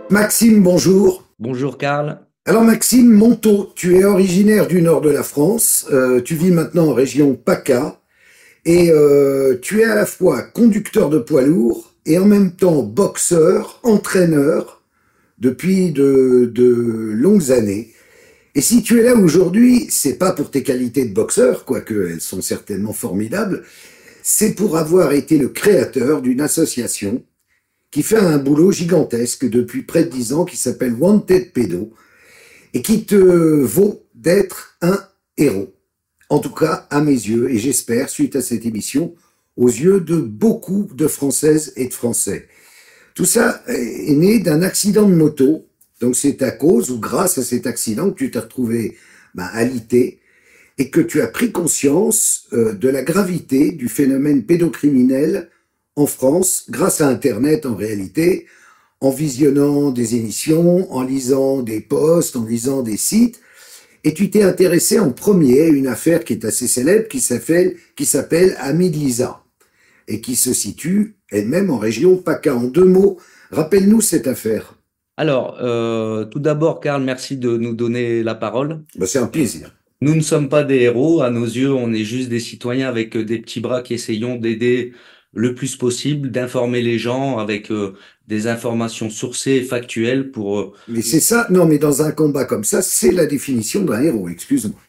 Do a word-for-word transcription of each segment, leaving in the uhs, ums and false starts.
Maxime, bonjour. Bonjour Karl. Alors Maxime Monteau, tu es originaire du nord de la France, euh, tu vis maintenant en région PACA et euh, tu es à la fois conducteur de poids lourd et en même temps boxeur, entraîneur depuis de, de longues années. Et si tu es là aujourd'hui, c'est pas pour tes qualités de boxeur, quoique elles sont certainement formidables, c'est pour avoir été le créateur d'une association qui fait un boulot gigantesque depuis près de dix ans, qui s'appelle Wanted Pedo, et qui te vaut d'être un héros. En tout cas, à mes yeux, et j'espère, suite à cette émission, aux yeux de beaucoup de Françaises et de Français. Tout ça est né d'un accident de moto, donc c'est à cause ou grâce à cet accident que tu t'es retrouvé ben, alité et que tu as pris conscience euh, de la gravité du phénomène pédocriminel en France, grâce à Internet en réalité, en visionnant des émissions, en lisant des posts, en lisant des sites, et tu t'es intéressé en premier à une affaire qui est assez célèbre, qui s'appelle, qui s'appelle Ami de Lisa, et qui se situe elle-même en région PACA. En deux mots, rappelle-nous cette affaire. Alors, euh, tout d'abord, Karl, merci de nous donner la parole. Ben, c'est un plaisir. Nous ne sommes pas des héros. À nos yeux, on est juste des citoyens avec euh, des petits bras qui essayons d'aider le plus possible, d'informer les gens avec euh, des informations sourcées et factuelles pour... euh, Mais c'est ça, non, mais dans un combat comme ça, c'est la définition d'un héros, excuse-moi.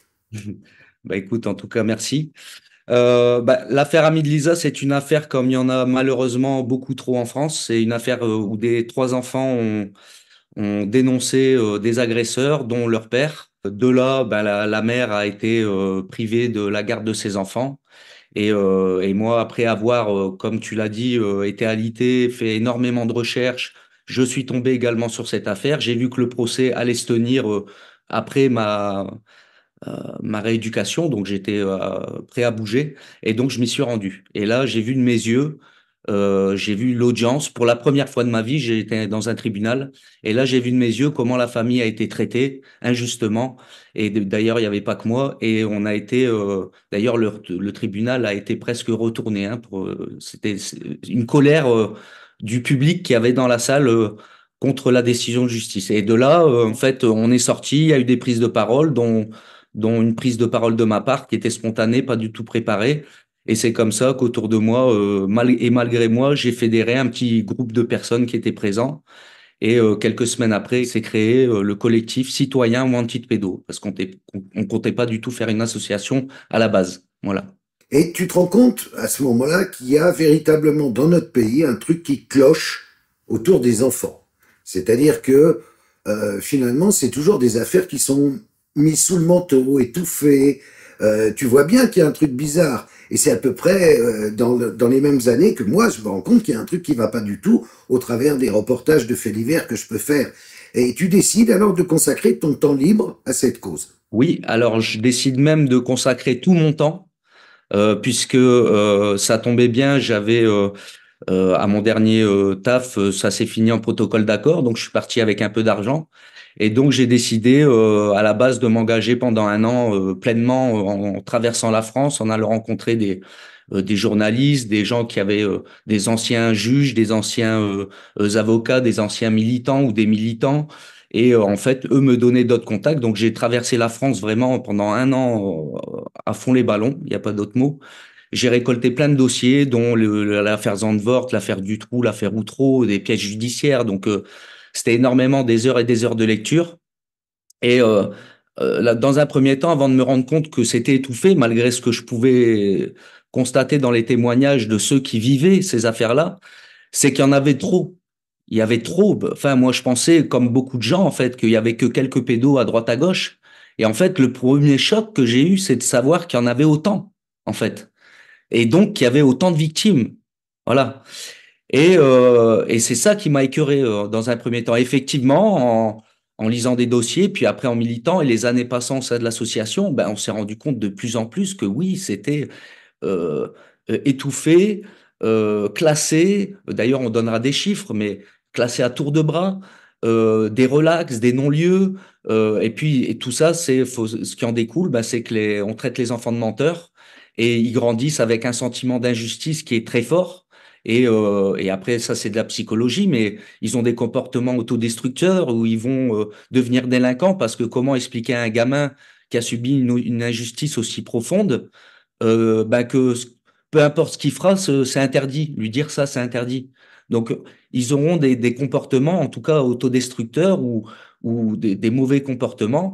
Bah écoute, en tout cas, merci. Euh, bah, l'affaire Ami de Lisa, c'est une affaire comme il y en a malheureusement beaucoup trop en France. C'est une affaire euh, où des trois enfants ont ont dénoncé euh, des agresseurs, dont leur père. De là, ben, la, la mère a été euh, privée de la garde de ses enfants. Et, euh, et moi, après avoir, euh, comme tu l'as dit, euh, été alité, fait énormément de recherches, je suis tombé également sur cette affaire. J'ai vu que le procès allait se tenir euh, après ma, euh, ma rééducation, donc j'étais euh, prêt à bouger. Et donc, je m'y suis rendu. Et là, j'ai vu de mes yeux, euh, j'ai vu l'audience. Pour la première fois de ma vie, j'ai été dans un tribunal. Et là, j'ai vu de mes yeux comment la famille a été traitée injustement. Et d- d'ailleurs, il n'y avait pas que moi. Et on a été, euh, d'ailleurs, le, le tribunal a été presque retourné. Hein, pour, euh, c'était c'est une colère euh, du public qui avait dans la salle. Euh, contre la décision de justice. Et de là, euh, en fait, on est sorti, il y a eu des prises de parole, dont dont une prise de parole de ma part qui était spontanée, pas du tout préparée. Et c'est comme ça qu'autour de moi, euh, mal, et malgré moi, j'ai fédéré un petit groupe de personnes qui étaient présents. Et euh, quelques semaines après, s'est créé euh, le collectif citoyen Wanted Pédo, parce qu'on t'est- on comptait pas du tout faire une association à la base. Voilà. Et tu te rends compte à ce moment-là qu'il y a véritablement dans notre pays un truc qui cloche autour des enfants. C'est-à-dire que euh, finalement, c'est toujours des affaires qui sont mises sous le manteau, étouffées. Euh, tu vois bien qu'il y a un truc bizarre. Et c'est à peu près euh, dans, le- dans les mêmes années que moi, je me rends compte qu'il y a un truc qui va pas du tout au travers des reportages de faits divers que je peux faire. Et tu décides alors de consacrer ton temps libre à cette cause. Oui, alors je décide même de consacrer tout mon temps, euh, puisque euh, ça tombait bien, j'avais euh, Euh, à mon dernier euh, taf, euh, ça s'est fini en protocole d'accord, donc je suis parti avec un peu d'argent. Et donc j'ai décidé euh, à la base de m'engager pendant un an euh, pleinement euh, en, en traversant la France, en allant rencontrer des, euh, des journalistes, des gens qui avaient euh, des anciens juges, des anciens euh, euh, avocats, des anciens militants ou des militants. Et euh, en fait, eux me donnaient d'autres contacts. Donc j'ai traversé la France vraiment pendant un an euh, à fond les ballons, il n'y a pas d'autre mot. J'ai récolté plein de dossiers, dont le- l'affaire Zandvoort, l'affaire Dutroux, l'affaire Outreau, des pièges judiciaires. Donc, euh, c'était énormément des heures et des heures de lecture. Et euh, euh, là, dans un premier temps, avant de me rendre compte que c'était étouffé, malgré ce que je pouvais constater dans les témoignages de ceux qui vivaient ces affaires-là, c'est qu'il y en avait trop. Il y avait trop. Enfin, moi, je pensais, comme beaucoup de gens, en fait, qu'il y avait que quelques pédos à droite à gauche. Et en fait, le premier choc que j'ai eu, c'est de savoir qu'il y en avait autant, en fait, et donc qu'il y avait autant de victimes. Voilà. Et, euh, et c'est ça qui m'a écœuré euh, dans un premier temps. Effectivement, en, en lisant des dossiers, puis après en militant, et les années passant au sein de l'association, ben, on s'est rendu compte de plus en plus que oui, c'était euh, euh, étouffé, euh, classé. D'ailleurs, on donnera des chiffres, mais classé à tour de bras, euh, des relax, des non-lieux. Euh, et puis, et tout ça, c'est faut- ce qui en découle, ben, c'est que les, on traite les enfants de menteurs et ils grandissent avec un sentiment d'injustice qui est très fort. Et, euh, et après, ça, c'est de la psychologie, mais ils ont des comportements autodestructeurs où ils vont euh, devenir délinquants parce que comment expliquer à un gamin qui a subi une, une injustice aussi profonde, euh, ben que c- peu importe ce qu'il fera, ce- c'est interdit. Lui dire ça, c'est interdit. Donc, ils auront des, des comportements, en tout cas autodestructeurs ou, ou des, des mauvais comportements,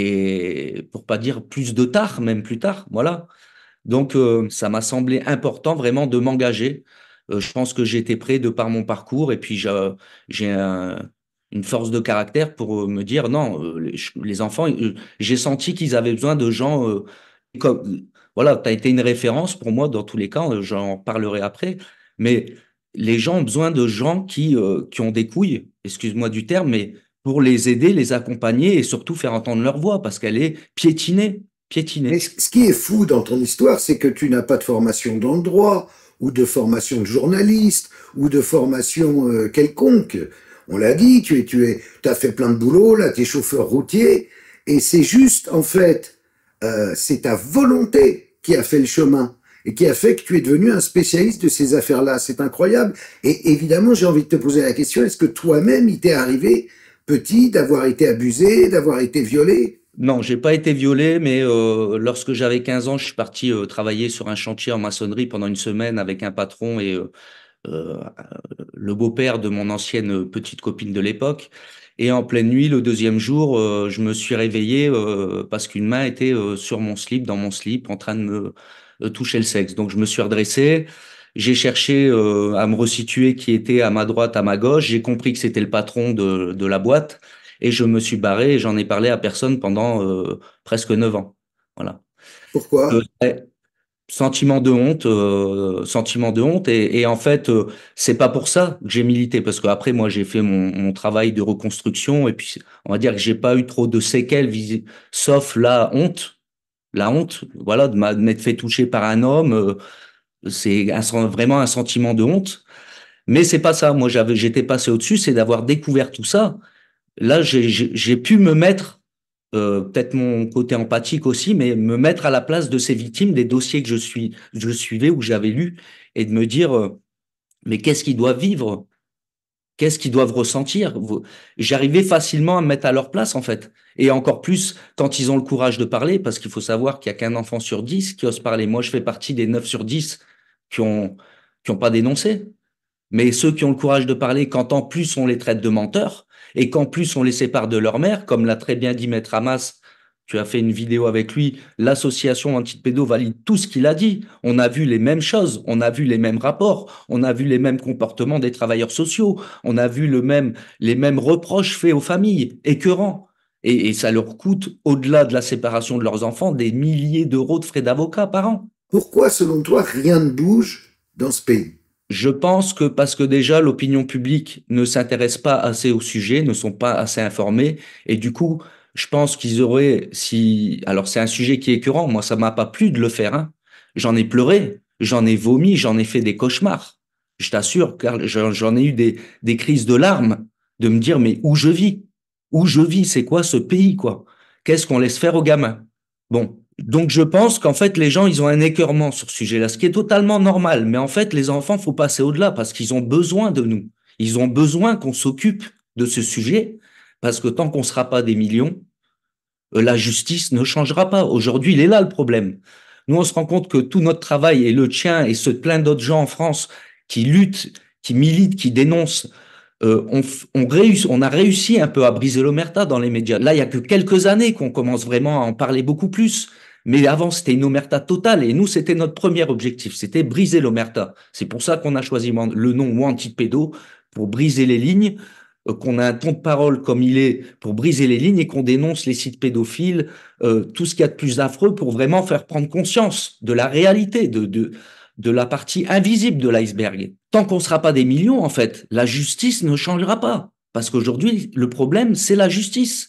et pour pas dire plus de tard, même plus tard. Voilà. Donc, euh, ça m'a semblé important vraiment de m'engager. Euh, je pense que j'étais prêt de par mon parcours et puis j'ai j'ai un- une force de caractère pour euh, me dire non, euh, les, les enfants, euh, j'ai senti qu'ils avaient besoin de gens euh, comme, voilà, tu as été une référence pour moi dans tous les cas, euh, j'en parlerai après, mais les gens ont besoin de gens qui, euh, qui ont des couilles, excuse-moi du terme, mais pour les aider, les accompagner et surtout faire entendre leur voix parce qu'elle est piétinée, Mais piétinée. ce ce qui est fou dans ton histoire, c'est que tu n'as pas de formation dans le droit, ou de formation de journaliste, ou de formation euh, quelconque. On l'a dit, tu es, tu es, t'as fait plein de boulot, là, tu es chauffeur routier, et c'est juste, en fait, euh, c'est ta volonté qui a fait le chemin, et qui a fait que tu es devenu un spécialiste de ces affaires-là. C'est incroyable. Et évidemment, j'ai envie de te poser la question, est-ce que toi-même, il t'est arrivé, petit, d'avoir été abusé, d'avoir été violé? Non, j'ai pas été violé, mais euh, lorsque j'avais quinze ans, je suis parti euh, travailler sur un chantier en maçonnerie pendant une semaine avec un patron et euh, euh, le beau-père de mon ancienne petite copine de l'époque. Et en pleine nuit, le deuxième jour, euh, je me suis réveillé euh, parce qu'une main était euh, sur mon slip, dans mon slip, en train de me euh, toucher le sexe. Donc je me suis redressé, j'ai cherché euh, à me resituer qui était à ma droite, à ma gauche. J'ai compris que c'était le patron de, de la boîte et je me suis barré et j'en ai parlé à personne pendant euh, presque neuf ans. Voilà. Euh, Pourquoi? ouais, sentiment de honte, euh, sentiment de honte et, et en fait euh, c'est pas pour ça que j'ai milité parce qu'après moi j'ai fait mon, mon travail de reconstruction et puis on va dire que j'ai pas eu trop de séquelles visi- sauf la honte, la honte, voilà de m'a- de m'être fait toucher par un homme, euh, c'est un sen- vraiment un sentiment de honte. Mais c'est pas ça. Moi, j'avais, j'étais passé au-dessus, c'est d'avoir découvert tout ça. Là, j'ai, j'ai j'ai pu me mettre, euh, peut-être mon côté empathique aussi, mais me mettre à la place de ces victimes des dossiers que je suis, je suivais ou que j'avais lus et de me dire, euh, mais qu'est-ce qu'ils doivent vivre? Qu'est-ce qu'ils doivent ressentir? Vous- J'arrivais facilement à me mettre à leur place, en fait. Et encore plus quand ils ont le courage de parler, parce qu'il faut savoir qu'il y a qu'un enfant sur dix qui ose parler. Moi, je fais partie des neuf sur dix qui ont, qui ont pas dénoncé. Mais ceux qui ont le courage de parler, quand en plus on les traite de menteurs et qu'en plus on les sépare de leur mère, comme l'a très bien dit Maître Hamas, tu as fait une vidéo avec lui, l'association anti-pédo valide tout ce qu'il a dit. On a vu les mêmes choses, on a vu les mêmes rapports, on a vu les mêmes comportements des travailleurs sociaux, on a vu le même, les mêmes reproches faits aux familles, écœurants. Et, et ça leur coûte, au-delà de la séparation de leurs enfants, des milliers d'euros de frais d'avocat par an. Pourquoi, selon toi, rien ne bouge dans ce pays? Je pense que parce que déjà l'opinion publique ne s'intéresse pas assez au sujet, ne sont pas assez informés, et du coup, je pense qu'ils auraient, si, alors c'est un sujet qui est écœurant, moi ça m'a pas plu de le faire, hein. J'en ai pleuré, j'en ai vomi, j'en ai fait des cauchemars. Je t'assure, car j'en j'en ai eu des, des crises de larmes, de me dire mais où je vis? Où je vis? C'est quoi ce pays, quoi? Qu'est-ce qu'on laisse faire aux gamins? Bon, donc je pense qu'en fait les gens ils ont un écœurement sur ce sujet-là, ce qui est totalement normal. Mais en fait les enfants faut passer au-delà parce qu'ils ont besoin de nous. Ils ont besoin qu'on s'occupe de ce sujet parce que tant qu'on ne sera pas des millions, euh, la justice ne changera pas. Aujourd'hui il est là le problème. Nous on se rend compte que tout notre travail et le tien et ceux de plein d'autres gens en France qui luttent, qui militent, qui dénoncent, euh, on, on, réussi, on a réussi un peu à briser l'omerta dans les médias. Là, il y a que quelques années qu'on commence vraiment à en parler beaucoup plus. Mais avant, c'était une omerta totale. Et nous, c'était notre premier objectif. C'était briser l'omerta. C'est pour ça qu'on a choisi le nom Wanted Pédo, pour briser les lignes, euh, qu'on a un ton de parole comme il est pour briser les lignes et qu'on dénonce les sites pédophiles, euh, tout ce qu'il y a de plus affreux pour vraiment faire prendre conscience de la réalité, de, de, de la partie invisible de l'iceberg. Tant qu'on ne sera pas des millions, en fait, la justice ne changera pas. Parce qu'aujourd'hui, le problème, c'est la justice.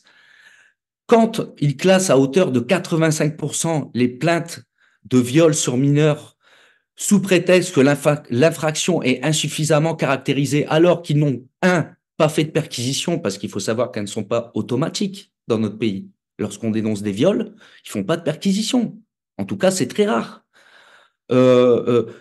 Quand il classe à hauteur de quatre-vingt-cinq pour cent les plaintes de viol sur mineurs sous prétexte que l'infraction est insuffisamment caractérisée alors qu'ils n'ont, un, pas fait de perquisition, parce qu'il faut savoir qu'elles ne sont pas automatiques dans notre pays. Lorsqu'on dénonce des viols, ils font pas de perquisition. En tout cas, c'est très rare. Euh, euh,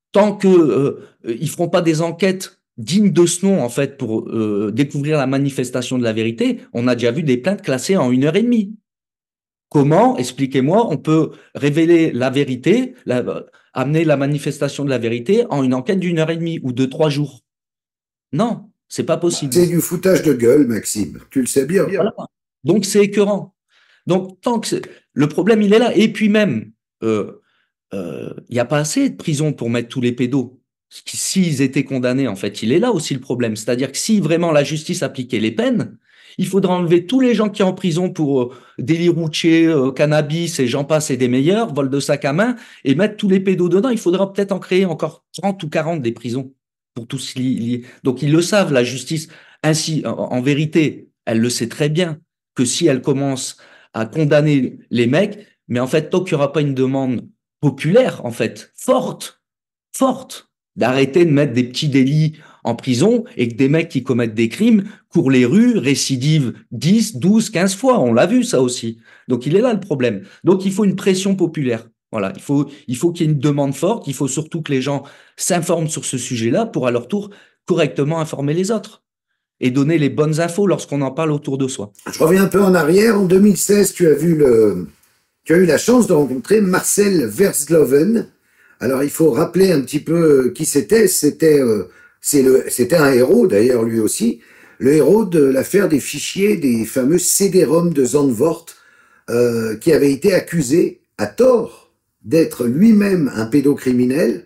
tant que euh, ils feront pas des enquêtes dignes de ce nom, en fait, pour euh, découvrir la manifestation de la vérité, on a déjà vu des plaintes classées en une heure et demie. Comment, expliquez-moi, on peut révéler la vérité, la- amener la manifestation de la vérité en une enquête d'une heure et demie ou de trois jours? Non, c'est pas possible. C'est du foutage de gueule, Maxime. Tu le sais bien. Voilà. Donc c'est écœurant. Donc tant que c'est- le problème il est là. Et puis même, euh, euh, il n'y a pas assez de prison pour mettre tous les pédos. S'ils étaient condamnés, en fait, il est là aussi le problème. C'est-à-dire que si vraiment la justice appliquait les peines, il faudrait enlever tous les gens qui sont en prison pour euh, délit routier, euh, cannabis et j'en passe et des meilleurs, vol de sac à main, et mettre tous les pédos dedans. Il faudra peut-être en créer encore trente ou quarante des prisons pour tous liés. Donc ils le savent, la justice. Ainsi, en, en vérité, elle le sait très bien que si elle commence à condamner les mecs, mais en fait, tant qu'il n'y aura pas une demande populaire, en fait, forte, forte, d'arrêter de mettre des petits délits en prison et que des mecs qui commettent des crimes courent les rues, récidivent dix, douze, quinze fois. On l'a vu, ça aussi. Donc, il est là le problème. Donc, il faut une pression populaire. Voilà, il faut, il faut qu'il y ait une demande forte. Il faut surtout que les gens s'informent sur ce sujet-là pour, à leur tour, correctement informer les autres et donner les bonnes infos lorsqu'on en parle autour de soi. Je reviens un peu en arrière. En deux mille seize, tu as vu le, tu as eu la chance de rencontrer Marcel Versloven. Alors, il faut rappeler un petit peu qui c'était. C'était, euh, c'est le, c'était un héros d'ailleurs lui aussi, le héros de l'affaire des fichiers des fameux C D-ROM de Zandvoort, euh, qui avait été accusé à tort d'être lui-même un pédocriminel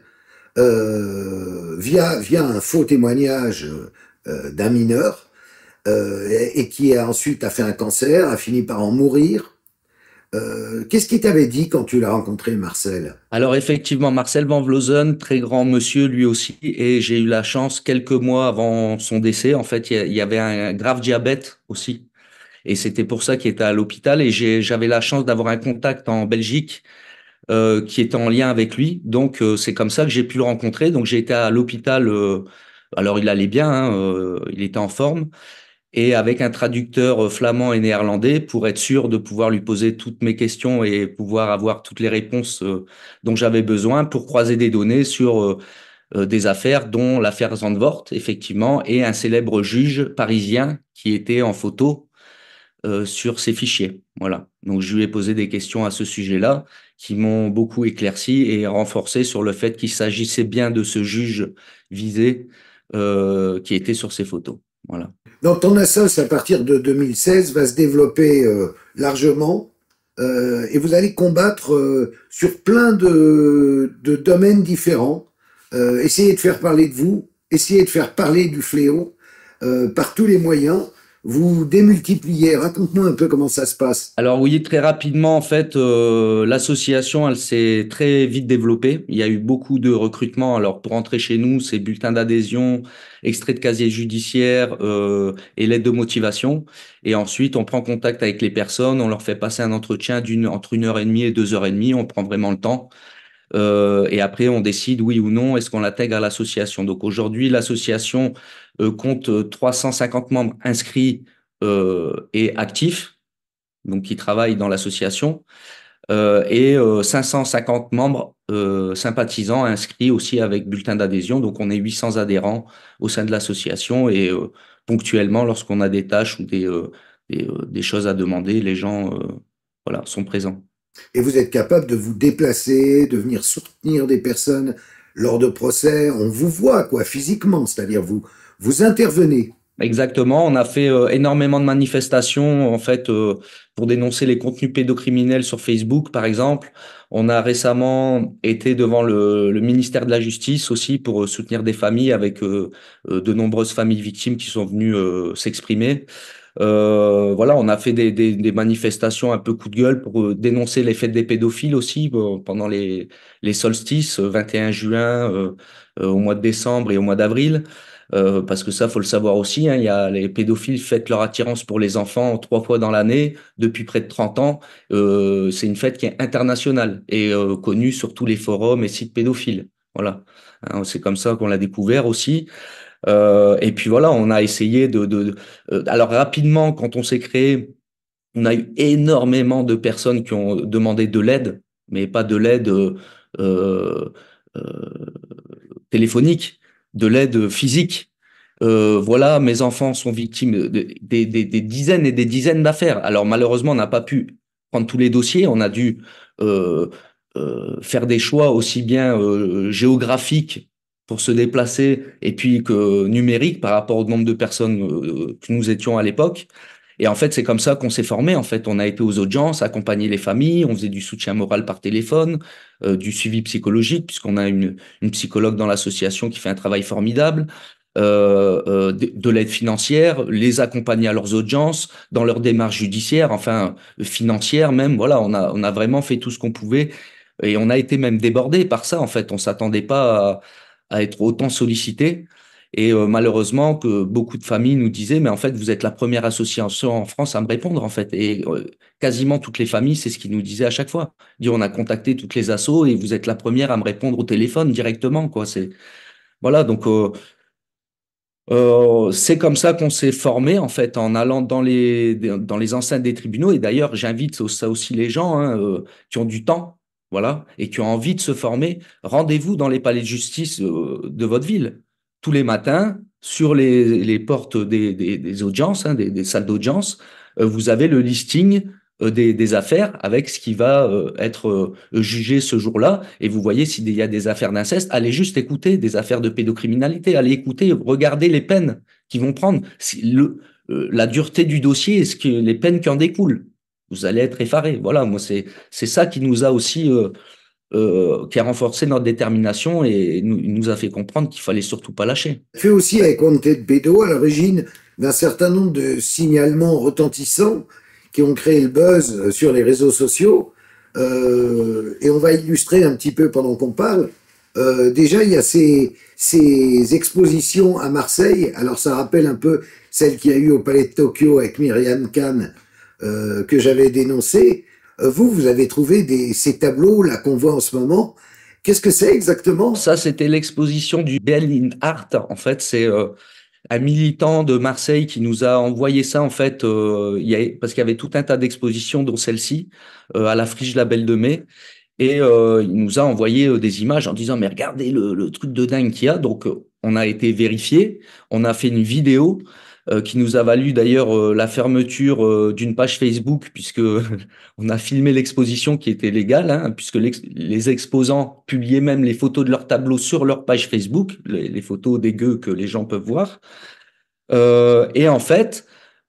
euh, via via un faux témoignage euh, d'un mineur, euh, et, et qui a ensuite a fait un cancer, a fini par en mourir. Euh, qu'est-ce qu'il t'avait dit quand tu l'as rencontré, Marcel? Alors effectivement, Marcel Van Vlosen, très grand monsieur lui aussi, et j'ai eu la chance quelques mois avant son décès, en fait, il y a- il y avait un grave diabète aussi, et c'était pour ça qu'il était à l'hôpital, et j'ai- j'avais la chance d'avoir un contact en Belgique euh, qui était en lien avec lui, donc euh, c'est comme ça que j'ai pu le rencontrer. Donc j'ai été à l'hôpital, euh, alors il allait bien, hein, euh, il était en forme, et avec un traducteur euh, flamand et néerlandais pour être sûr de pouvoir lui poser toutes mes questions et pouvoir avoir toutes les réponses euh, dont j'avais besoin pour croiser des données sur euh, euh, des affaires, dont l'affaire Zandvoort, effectivement, et un célèbre juge parisien qui était en photo euh, sur ces fichiers. Voilà. Donc je lui ai posé des questions à ce sujet-là qui m'ont beaucoup éclairci et renforcé sur le fait qu'il s'agissait bien de ce juge visé euh, qui était sur ces photos. Voilà. Donc ton assos, à partir de deux mille seize, va se développer euh, largement, euh, et vous allez combattre euh, sur plein de, de domaines différents. Euh, essayez de faire parler de vous, essayez de faire parler du fléau euh, par tous les moyens. Vous démultipliez. Raconte-moi un peu comment ça se passe. Alors oui, très rapidement, en fait, euh, l'association, elle s'est très vite développée. Il y a eu beaucoup de recrutements. Alors pour entrer chez nous, c'est bulletin d'adhésion, extrait de casier judiciaire euh, et lettre de motivation. Et ensuite, on prend contact avec les personnes, on leur fait passer un entretien d'une entre une heure et demie et deux heures et demie. On prend vraiment le temps. Euh, et après, on décide oui ou non, est-ce qu'on l'intègre à l'association. Donc aujourd'hui, l'association euh, compte trois cent cinquante membres inscrits euh, et actifs, donc qui travaillent dans l'association, euh, et euh, cinq cent cinquante membres euh, sympathisants inscrits aussi avec bulletin d'adhésion. Donc on est huit cents adhérents au sein de l'association et euh, ponctuellement, lorsqu'on a des tâches ou des, euh, des, euh, des choses à demander, les gens euh, voilà, sont présents. Et vous êtes capable de vous déplacer, de venir soutenir des personnes lors de procès. On vous voit, quoi, physiquement, c'est-à-dire vous, vous intervenez. Exactement, on a fait euh, énormément de manifestations en fait euh, pour dénoncer les contenus pédocriminels sur Facebook par exemple. On a récemment été devant le, le ministère de la Justice aussi pour euh, soutenir des familles avec euh, euh, de nombreuses familles victimes qui sont venues euh, s'exprimer. Euh, voilà, on a fait des, des, des manifestations un peu coup de gueule pour euh, dénoncer les fêtes des pédophiles aussi euh, pendant les, les solstices, euh, vingt et un juin, euh, euh, au mois de décembre et au mois d'avril. Euh, parce que ça, faut le savoir aussi, hein, il y a les pédophiles fêtent leur attirance pour les enfants trois fois dans l'année depuis près de trente ans. Euh, c'est une fête qui est internationale et euh, connue sur tous les forums et sites pédophiles. Voilà, hein, c'est comme ça qu'on l'a découvert aussi. Euh, et puis voilà, on a essayé de, de, de- euh, alors rapidement, quand on s'est créé, on a eu énormément de personnes qui ont demandé de l'aide, mais pas de l'aide euh, euh, téléphonique, de l'aide physique. Euh, voilà, mes enfants sont victimes de- des des- des dizaines et des dizaines d'affaires. Alors malheureusement, on n'a pas pu prendre tous les dossiers. On a dû euh, euh, faire des choix aussi bien euh, géographiques pour se déplacer et puis que numériques par rapport au nombre de personnes euh, que nous étions à l'époque. Et en fait, c'est comme ça qu'on s'est formé. En fait, on a été aux audiences, accompagner les familles, on faisait du soutien moral par téléphone, euh, du suivi psychologique, puisqu'on a une, une psychologue dans l'association qui fait un travail formidable, euh, euh, de, de l'aide financière, les accompagner à leurs audiences, dans leurs démarches judiciaires, enfin euh, financières même. Voilà, on a, on a vraiment fait tout ce qu'on pouvait et on a été même débordé par ça. En fait, on s'attendait pas à, à être autant sollicité. Et euh, malheureusement, que beaucoup de familles nous disaient, mais en fait, vous êtes la première association en France à me répondre, en fait. Et euh, quasiment toutes les familles, c'est ce qu'ils nous disaient à chaque fois. Dire, on a contacté toutes les assos et vous êtes la première à me répondre au téléphone directement, quoi. C'est voilà, donc euh, euh, c'est comme ça qu'on s'est formé en fait en allant dans les dans les enceintes des tribunaux. Et d'ailleurs, j'invite ça aussi les gens hein, euh, qui ont du temps, voilà, et qui ont envie de se former. Rendez-vous dans les palais de justice euh, de votre ville tous les matins sur les, les portes des, des, des audiences, hein, des, des salles d'audience. Euh, vous avez le listing euh, des, des affaires avec ce qui va euh, être euh, jugé ce jour-là. Et vous voyez s'il y a des affaires d'inceste, allez juste écouter des affaires de pédocriminalité, allez écouter, regardez les peines qu'ils vont prendre, si le, euh, la dureté du dossier et ce que, les peines qui en découlent. Vous allez être effaré. Voilà, moi, c'est, c'est ça qui nous a aussi, euh, euh, qui a renforcé notre détermination et nous, nous a fait comprendre qu'il fallait surtout pas lâcher. Tu es aussi avec Wanted Bédo à l'origine d'un certain nombre de signalements retentissants qui ont créé le buzz sur les réseaux sociaux. Euh, et on va illustrer un petit peu pendant qu'on parle. Euh, déjà, il y a ces, ces expositions à Marseille. Alors, ça rappelle un peu celle qu'il y a eu au Palais de Tokyo avec Myriam Khan, euh, que j'avais dénoncé. Euh, vous, vous avez trouvé des, ces tableaux là qu'on voit en ce moment. Qu'est-ce que c'est exactement? Ça, c'était l'exposition du Berlin Art. En fait, c'est euh, un militant de Marseille qui nous a envoyé ça en fait, euh, il y a, parce qu'il y avait tout un tas d'expositions, dont celle-ci, euh, à la Friche La Belle de Mai. Et euh, il nous a envoyé euh, des images en disant, mais regardez le, le truc de dingue qu'il y a. Donc, euh, on a été vérifié. On a fait une vidéo euh, qui nous a valu d'ailleurs euh, la fermeture euh, d'une page Facebook, puisque on a filmé l'exposition qui était légale, hein, puisque l'ex- les exposants publiaient même les photos de leurs tableaux sur leur page Facebook, les, les photos dégueu que les gens peuvent voir. Euh, et en fait,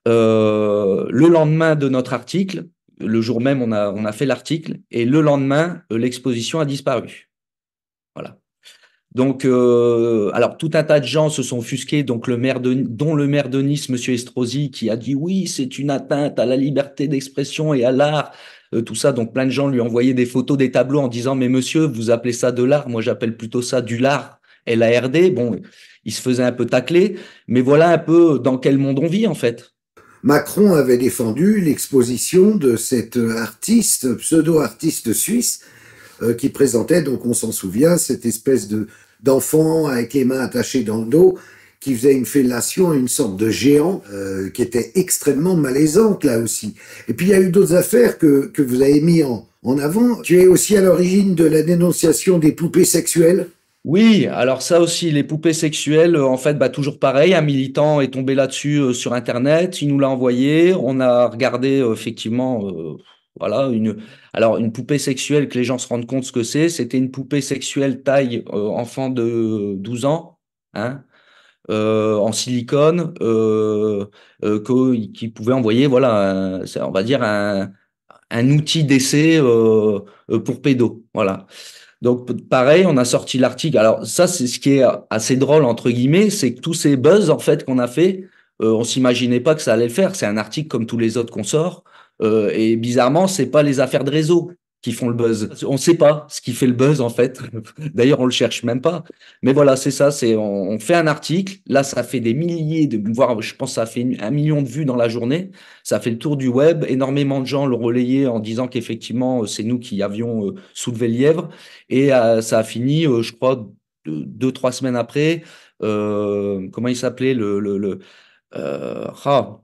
euh, le lendemain de notre article, le jour même, on a, on a fait l'article, et le lendemain, euh, l'exposition a disparu. Voilà. Donc, euh, alors tout un tas de gens se sont offusqués, donc le maire de, dont le maire de Nice, Monsieur Estrosi, qui a dit oui, c'est une atteinte à la liberté d'expression et à l'art, euh, tout ça. Donc plein de gens lui envoyaient des photos des tableaux en disant mais monsieur, vous appelez ça de l'art, moi j'appelle plutôt ça du lard, L A R D. Bon, il se faisait un peu tacler, mais voilà un peu dans quel monde on vit en fait. Macron avait défendu l'exposition de cet artiste, pseudo-artiste suisse, euh, qui présentait, donc on s'en souvient, cette espèce de d'enfant avec les mains attachées dans le dos, qui faisait une fellation à une sorte de géant, euh, qui était extrêmement malaisante là aussi. Et puis il y a eu d'autres affaires que, que vous avez mis en, en avant. Tu es aussi à l'origine de la dénonciation des poupées sexuelles. Oui, alors ça aussi, les poupées sexuelles, euh, en fait, bah, toujours pareil, un militant est tombé là-dessus euh, sur Internet, il nous l'a envoyé, on a regardé euh, effectivement, euh, voilà, une, alors une poupée sexuelle que les gens se rendent compte ce que c'est, c'était une poupée sexuelle taille euh, enfant de douze ans, hein, euh, en silicone, euh, euh, que- qui pouvait envoyer, voilà, un- c'est- on va dire un, un outil d'essai euh, euh, pour pédo, voilà. Donc, pareil, on a sorti l'article. Alors, ça, c'est ce qui est assez drôle, entre guillemets, c'est que tous ces buzz, en fait, qu'on a fait, euh, on s'imaginait pas que ça allait le faire. C'est un article comme tous les autres qu'on sort. Euh, et bizarrement, c'est pas les affaires de réseau qui font le buzz. On sait pas ce qui fait le buzz, en fait. D'ailleurs, on le cherche même pas. Mais voilà, c'est ça. C'est, on, on fait un article. Là, ça fait des milliers de, voire, je pense, que ça fait un million de vues dans la journée. Ça fait le tour du web. Énormément de gens l'ont relayé en disant qu'effectivement, c'est nous qui avions euh, soulevé le lièvre. Et euh, ça a fini, euh, je crois, deux, deux, trois semaines après. Euh, comment il s'appelait le, le, le euh, ah,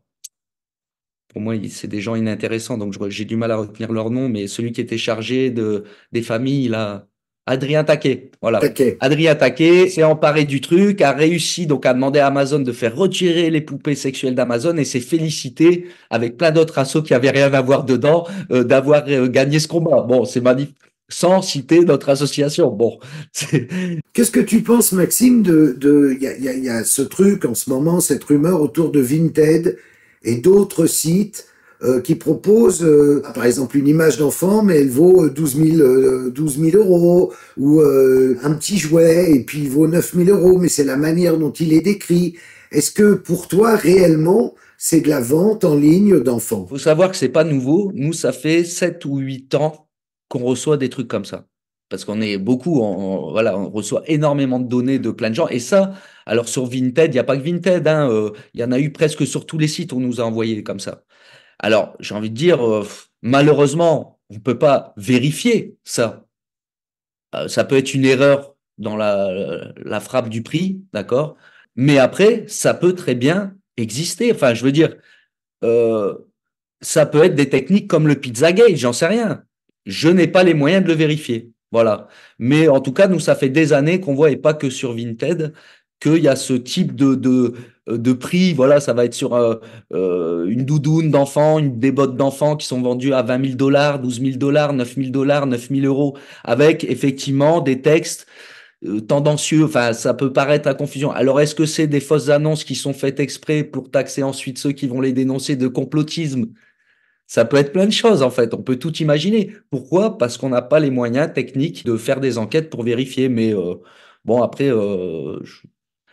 pour moi, il- c'est des gens inintéressants, donc je- j'ai du mal à retenir leur nom, mais celui qui était chargé de, des familles, là, Adrien Taquet, voilà. Taquet. Adrien Taquet s'est emparé du truc, a réussi donc à demander à Amazon de faire retirer les poupées sexuelles d'Amazon et s'est félicité avec plein d'autres assos qui avaient rien à voir dedans euh, d'avoir euh, gagné ce combat. Bon, c'est magnifique. Sans citer notre association. Bon, c'est Qu'est-ce que tu penses, Maxime, de, de, il y a, il y a, il y a ce truc en ce moment, cette rumeur autour de Vinted et d'autres sites euh, qui proposent, euh, par exemple, une image d'enfant, mais elle vaut douze mille, euh, douze mille euros, ou euh, un petit jouet, et puis il vaut neuf mille euros, mais c'est la manière dont il est décrit. Est-ce que pour toi, réellement, c'est de la vente en ligne d'enfants? faut savoir que c'est pas nouveau. Nous, ça fait sept ou huit ans qu'on reçoit des trucs comme ça. Parce qu'on est beaucoup, on, on- voilà, on reçoit énormément de données de plein de gens. Et ça, alors sur Vinted, il n'y a pas que Vinted, hein, euh, il y en a eu presque sur tous les sites, on nous a envoyé comme ça. Alors, j'ai envie de dire, euh, malheureusement, on ne peut pas vérifier ça. Euh, ça peut être une erreur dans la, la frappe du prix, d'accord? Mais après, ça peut très bien exister. Enfin, je veux dire, euh, ça peut être des techniques comme le Pizzagate, j'en sais rien. Je n'ai pas les moyens de le vérifier. Voilà. Mais en tout cas, nous, ça fait des années qu'on voit, et pas que sur Vinted, qu'il y a ce type de, de, de prix. Voilà, ça va être sur euh, euh, une doudoune d'enfant, une, des bottes d'enfant qui sont vendues à vingt mille dollars, douze mille dollars, neuf mille dollars, neuf mille euros, avec effectivement des textes euh, tendancieux. Enfin, ça peut paraître à confusion. Alors, est-ce que c'est des fausses annonces qui sont faites exprès pour taxer ensuite ceux qui vont les dénoncer de complotisme? Ça peut être plein de choses, en fait. On peut tout imaginer. Pourquoi? Parce qu'on n'a pas les moyens techniques de faire des enquêtes pour vérifier. Mais euh, bon, après, euh, je,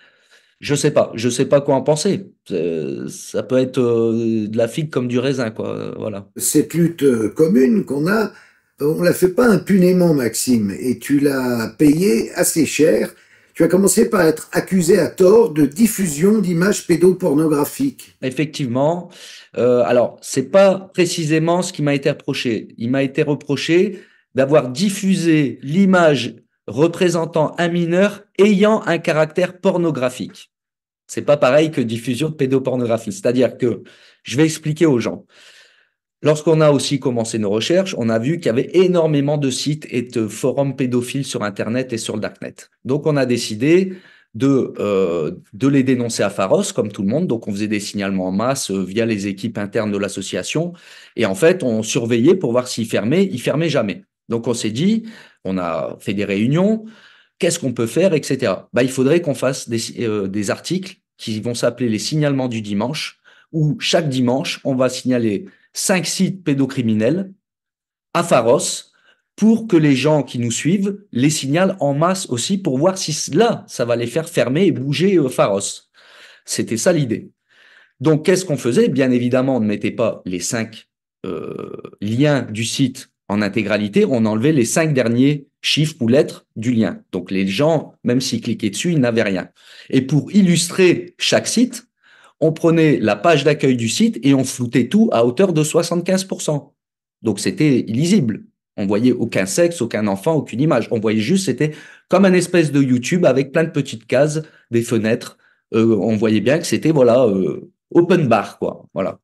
je sais pas. Je sais pas quoi en penser. C'est- Ça peut être euh, de la figue comme du raisin, quoi. Voilà. Cette lutte euh, commune qu'on a, on la fait pas impunément, Maxime, et tu l'as payé assez cher. Tu as commencé par être accusé à tort de diffusion d'images pédopornographiques. Effectivement. Euh, alors, c'est pas précisément ce qui m'a été reproché. Il m'a été reproché d'avoir diffusé l'image représentant un mineur ayant un caractère pornographique. C'est pas pareil que diffusion de pédopornographie. C'est-à-dire que, je vais expliquer aux gens. Lorsqu'on a aussi commencé nos recherches, on a vu qu'il y avait énormément de sites et de forums pédophiles sur Internet et sur le Darknet. Donc, on a décidé de, euh, de les dénoncer à Pharos, comme tout le monde. Donc, on faisait des signalements en masse euh, via les équipes internes de l'association. Et en fait, on surveillait pour voir s'ils fermaient. Ils fermaient jamais. Donc, on s'est dit, on a fait des réunions, qu'est-ce qu'on peut faire, et cetera. Bah, il faudrait qu'on fasse des, euh, des articles qui vont s'appeler les signalements du dimanche, où chaque dimanche, on va signaler cinq sites pédocriminels à Pharos pour que les gens qui nous suivent les signalent en masse aussi pour voir si là, ça va les faire fermer et bouger euh, Pharos. C'était ça l'idée. Donc, qu'est-ce qu'on faisait? Bien évidemment, on ne mettait pas les cinq euh, liens du site en intégralité, on enlevait les cinq derniers chiffres ou lettres du lien. Donc, les gens, même s'ils cliquaient dessus, ils n'avaient rien. Et pour illustrer chaque site, on prenait la page d'accueil du site et on floutait tout à hauteur de soixante-quinze pour cent. Donc, c'était illisible. On voyait aucun sexe, aucun enfant, aucune image. On voyait juste, c'était comme un espèce de YouTube avec plein de petites cases, des fenêtres. Euh, on voyait bien que c'était, voilà, euh, open bar, quoi. Voilà.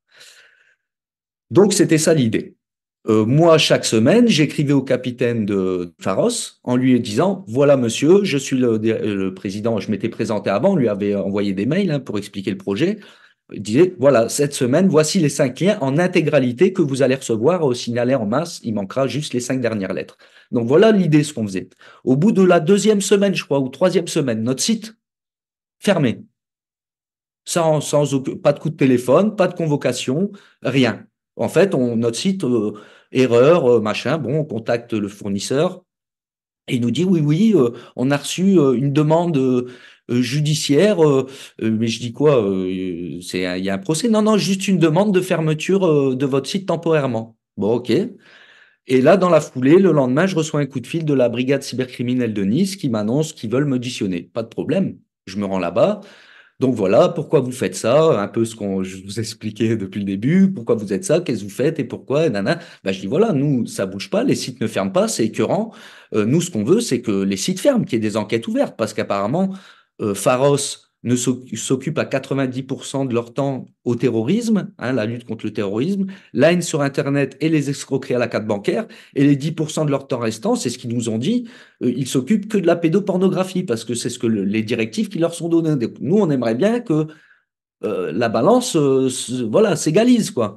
Donc, c'était ça l'idée. Euh, moi, chaque semaine, j'écrivais au capitaine de Pharos en lui disant, voilà, monsieur, je suis le, le président, je m'étais présenté avant, on lui avait envoyé des mails hein, pour expliquer le projet. Il disait, voilà, cette semaine, voici les cinq liens en intégralité que vous allez recevoir au signaler en masse. Il manquera juste les cinq dernières lettres. Donc, voilà l'idée, ce qu'on faisait. Au bout de la deuxième semaine, je crois, ou troisième semaine, notre site fermé. Sans, sans aucun- pas de coup de téléphone, pas de convocation, rien. En fait, on, notre site, euh, erreur, euh, machin, bon, on contacte le fournisseur et il nous dit oui, oui, euh, on a reçu euh, une demande euh, euh, judiciaire, euh, euh, mais je dis quoi, euh, c'est, un- il y a un procès? Non, non, juste une demande de fermeture euh, de votre site temporairement. Bon, ok. Et là, dans la foulée, le lendemain, je reçois un coup de fil de la brigade cybercriminelle de Nice qui m'annonce qu'ils veulent m'auditionner. Pas de problème. Je me rends là-bas. Donc voilà, pourquoi vous faites ça? Un peu ce qu'on je vous expliquais depuis le début. Pourquoi vous êtes ça? Qu'est-ce que vous faites et pourquoi? Et nana. Ben, je dis voilà, nous, ça bouge pas, les sites ne ferment pas, c'est écœurant. Euh, nous, ce qu'on veut, c'est que les sites ferment, qu'il y ait des enquêtes ouvertes, parce qu'apparemment, euh, Pharos ne s'oc- s'occupent à quatre-vingt-dix pour cent de leur temps au terrorisme, hein, la lutte contre le terrorisme, la haine sur Internet et les escroqueries à la carte bancaire, et les dix pour cent de leur temps restant, c'est ce qu'ils nous ont dit, euh, ils s'occupent que de la pédopornographie, parce que c'est ce que le- les directives qui leur sont données. Donc, nous, on aimerait bien que euh, la balance, euh, se- voilà, s'égalise, quoi,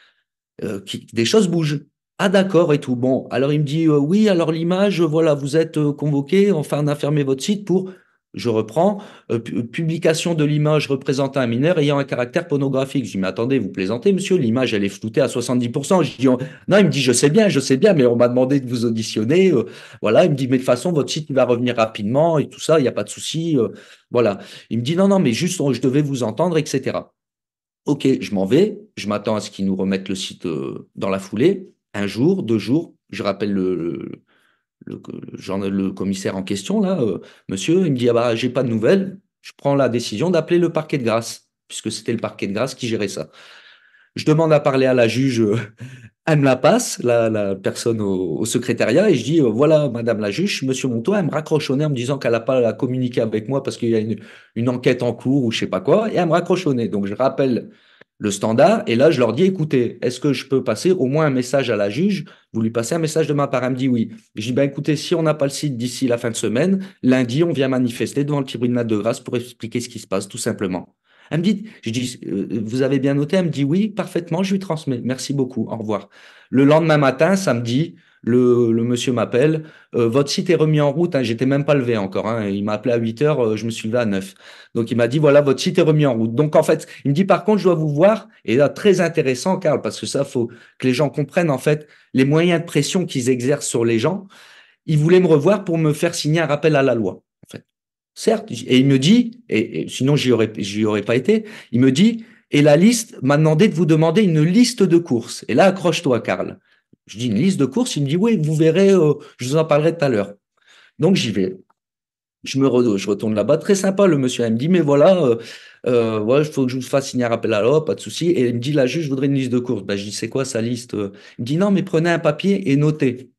euh, qui- des choses bougent. Ah d'accord et tout. Bon, alors il me dit euh, oui, alors l'image, euh, voilà, vous êtes euh, convoqué, enfin on a fermé votre site pour, je reprends, euh, pu- publication de l'image représentant un mineur ayant un caractère pornographique. Je dis mais attendez, vous plaisantez monsieur, l'image elle est floutée à soixante-dix pour cent. Je dis oh, non, il me dit je sais bien, je sais bien, mais on m'a demandé de vous auditionner. euh, voilà, il me dit mais de toute façon votre site il va revenir rapidement et tout ça, il n'y a pas de souci. euh, voilà, il me dit non non mais juste je devais vous entendre et cetera. Ok, je m'en vais, je m'attends à ce qu'ils nous remettent le site euh, dans la foulée. Un jour, deux jours, je rappelle le, le, le, le journal- le commissaire en question, là, euh, monsieur, il me dit, ah bah, j'ai pas de nouvelles. Je prends la décision d'appeler le parquet de grâce, puisque c'était le parquet de grâce qui gérait ça. Je demande à parler à la juge, euh, elle me la passe, la, la personne au, au secrétariat, et je dis, euh, voilà, madame la juge, monsieur Montois, elle me raccroche au nez en me disant qu'elle n'a pas à communiquer avec moi parce qu'il y a une, une enquête en cours ou je sais pas quoi, et elle me raccroche au nez. Donc je rappelle le standard, et là je leur dis, écoutez, est-ce que je peux passer au moins un message à la juge? Vous lui passez un message de ma part? Elle me dit oui. Je dis, ben écoutez, si on n'a pas le site d'ici la fin de semaine, lundi, on vient manifester devant le tribunal de grâce pour expliquer ce qui se passe, tout simplement. Elle me dit, je dis, euh, vous avez bien noté? Elle me dit oui, parfaitement, je lui transmets. Merci beaucoup, au revoir. Le lendemain matin, samedi, le, le monsieur m'appelle. Euh, votre site est remis en route. Hein, j'étais même pas levé encore. Hein, il m'a appelé à huit heures. Euh, je me suis levé à neuf. Donc il m'a dit voilà, votre site est remis en route. Donc en fait, il me dit par contre, je dois vous voir. Et là, très intéressant, Karl, parce que ça, faut que les gens comprennent en fait les moyens de pression qu'ils exercent sur les gens. Il voulait me revoir pour me faire signer un rappel à la loi. En fait, certes. Et il me dit, et, et sinon j'y aurais, j'y aurais pas été. Il me dit et la liste m'a demandé de vous demander une liste de courses. Et là, accroche-toi, Karl. Je dis une liste de courses. Il me dit oui, vous verrez, euh, je vous en parlerai tout à l'heure. Donc j'y vais. Je me re- je retourne là-bas, très sympa le monsieur. Il me dit mais voilà, euh, euh, ouais, il faut que je vous fasse signer un rappel à la loi, pas de souci. Et il me dit la juge, je voudrais une liste de courses. Ben, je dis c'est quoi sa liste? Il me dit non mais prenez un papier et notez.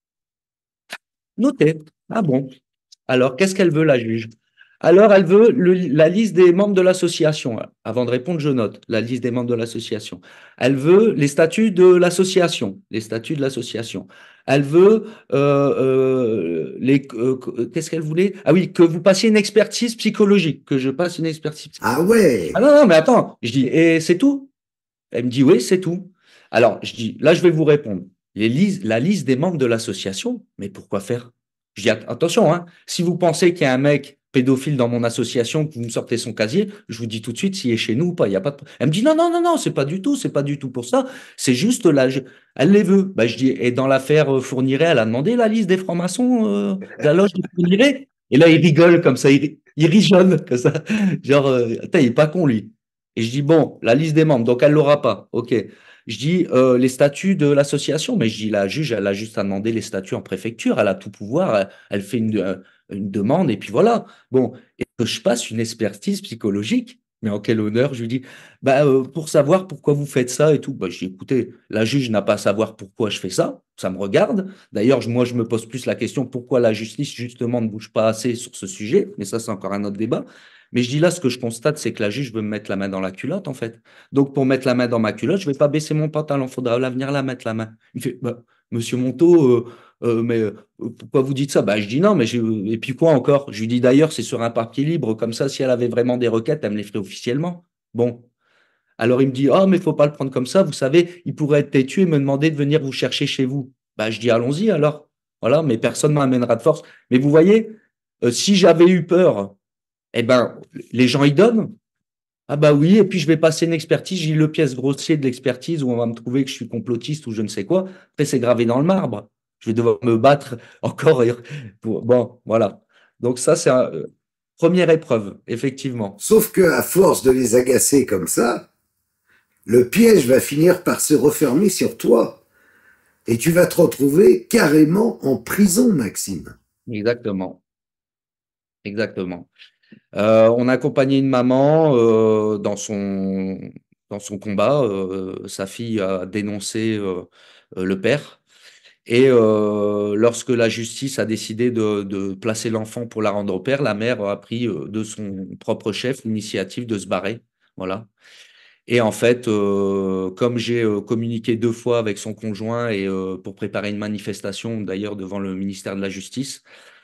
Notez. Ah bon. Alors, qu'est-ce qu'elle veut, la juge? Alors, elle veut le- la liste des membres de l'association. Avant de répondre, je note la liste des membres de l'association. Elle veut les statuts de l'association. Les statuts de l'association. Elle veut euh, euh, les. euh, qu'est-ce qu'elle voulait? Ah oui, que vous passiez une expertise psychologique. Que je passe une expertise Ah psychologique. Ah ouais. non, non, mais attends. Je dis, et c'est tout? Elle me dit, oui, c'est tout. Alors, je dis, là, je vais vous répondre. Les lis- la liste des membres de l'association, mais pourquoi faire? Je dis, attention, hein, si vous pensez qu'il y a un mec pédophile dans mon association, que vous me sortez son casier, je vous dis tout de suite s'il est chez nous ou pas. Il y a pas de... Elle me dit, non, non, non, non, c'est pas du tout, c'est pas du tout pour ça. C'est juste là, je- elle les veut. Bah, je dis, et dans l'affaire euh, Fourniret, elle a demandé la liste des francs-maçons euh, de la loge de Fourniret. Et là, il rigole comme ça, il, ri- il rigole comme ça. Genre, euh, attends, il est pas con, lui. Et je dis, bon, la liste des membres, donc elle l'aura pas. OK. Je dis, euh, les statuts de l'association, mais je dis, la juge, elle a juste à demander les statuts en préfecture, elle a tout pouvoir, elle, elle fait une, euh, une demande et puis voilà. Bon, et que je passe une expertise psychologique, mais en quel honneur? Je lui dis, bah, euh, pour savoir pourquoi vous faites ça et tout. Bah, je dis, écoutez, la juge n'a pas à savoir pourquoi je fais ça, ça me regarde. D'ailleurs, je- moi, je me pose plus la question pourquoi la justice, justement, ne bouge pas assez sur ce sujet, mais ça, c'est encore un autre débat. Mais je dis là, ce que je constate, c'est que la juge veut me mettre la main dans la culotte, en fait. Donc, pour mettre la main dans ma culotte, je ne vais pas baisser mon pantalon. Il faudra à l'avenir la mettre la main. Il fait, bah, Monsieur Monteau, euh, euh, mais euh, pourquoi vous dites ça? Bah, je dis non, mais je... et puis quoi encore? Je lui dis d'ailleurs, c'est sur un papier libre, comme ça, si elle avait vraiment des requêtes, elle me les ferait officiellement. Bon. Alors il me dit, oh, mais il faut pas le prendre comme ça, vous savez, il pourrait être têtu et me demander de venir vous chercher chez vous. Bah, je dis, allons-y alors. Voilà, mais personne ne m'amènera de force. Mais vous voyez, euh, si j'avais eu peur, eh ben, les gens y donnent. Ah bah oui, et puis je vais passer une expertise, j'ai le pièce grossier de l'expertise où on va me trouver que je suis complotiste ou je ne sais quoi. Après, c'est gravé dans le marbre. Je vais devoir me battre encore. et- pour- Bon, voilà. Donc ça, c'est une première épreuve, effectivement. Sauf que à force de les agacer comme ça, le piège va finir par se refermer sur toi. Et tu vas te retrouver carrément en prison, Maxime. Exactement. Exactement. Euh, on a accompagné une maman euh, dans son, dans son combat. Euh, sa fille a dénoncé euh, euh, le père. Et euh, lorsque la justice a décidé de, de placer l'enfant pour la rendre au père, la mère a pris euh, de son propre chef l'initiative de se barrer. Voilà. Et en fait, euh, comme j'ai euh, communiqué deux fois avec son conjoint et euh, pour préparer une manifestation, d'ailleurs devant le ministère de la Justice,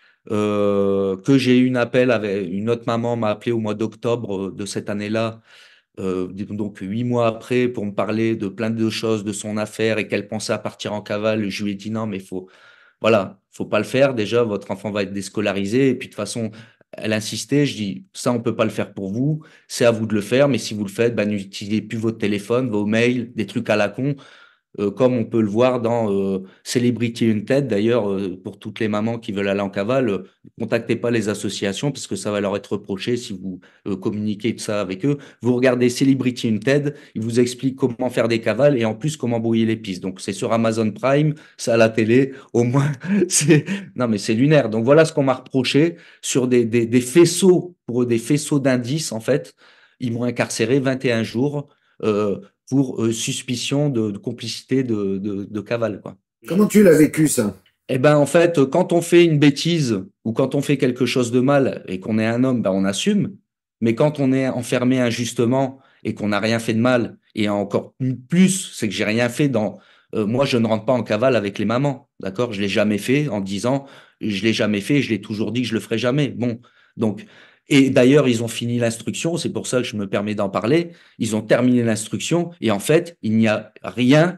euh, que j'ai eu un appel avec une autre maman m'a appelé au mois d'octobre de cette année-là, euh, donc huit mois après, pour me parler de plein de choses de son affaire et qu'elle pensait à partir en cavale. Je lui ai dit non, mais il faut voilà, faut pas le faire. Déjà, votre enfant va être déscolarisé. Et puis, de toute façon, elle insistait. Je dis, ça, on peut pas le faire pour vous. C'est à vous de le faire. Mais si vous le faites, ben, n'utilisez plus votre téléphone, vos mails, des trucs à la con euh, comme on peut le voir dans euh, Celebrity Unted. D'ailleurs, euh, pour toutes les mamans qui veulent aller en cavale, euh, ne contactez pas les associations parce que ça va leur être reproché si vous euh, communiquez de ça avec eux. Vous regardez Celebrity Unted, ils vous expliquent comment faire des cavales et en plus comment brouiller les pistes. Donc c'est sur Amazon Prime, c'est à la télé, au moins c'est non mais c'est lunaire. Donc voilà ce qu'on m'a reproché sur des, des, des faisceaux, pour eux, des faisceaux d'indices en fait. Ils m'ont incarcéré vingt et un jours. Euh, pour euh, suspicion de, de complicité de, de, de cavale, quoi. Comment tu l'as vécu, ça? Eh ben, en fait, quand on fait une bêtise ou quand on fait quelque chose de mal et qu'on est un homme, ben, on assume. Mais quand on est enfermé injustement et qu'on n'a rien fait de mal, et encore plus, c'est que j'ai rien fait dans. Euh, moi, je ne rentre pas en cavale avec les mamans, d'accord? Je l'ai jamais fait en disant, je l'ai jamais fait, je l'ai toujours dit que je le ferai jamais. Bon, donc. Et d'ailleurs, ils ont fini l'instruction, c'est pour ça que je me permets d'en parler. Ils ont terminé l'instruction et en fait, il n'y a rien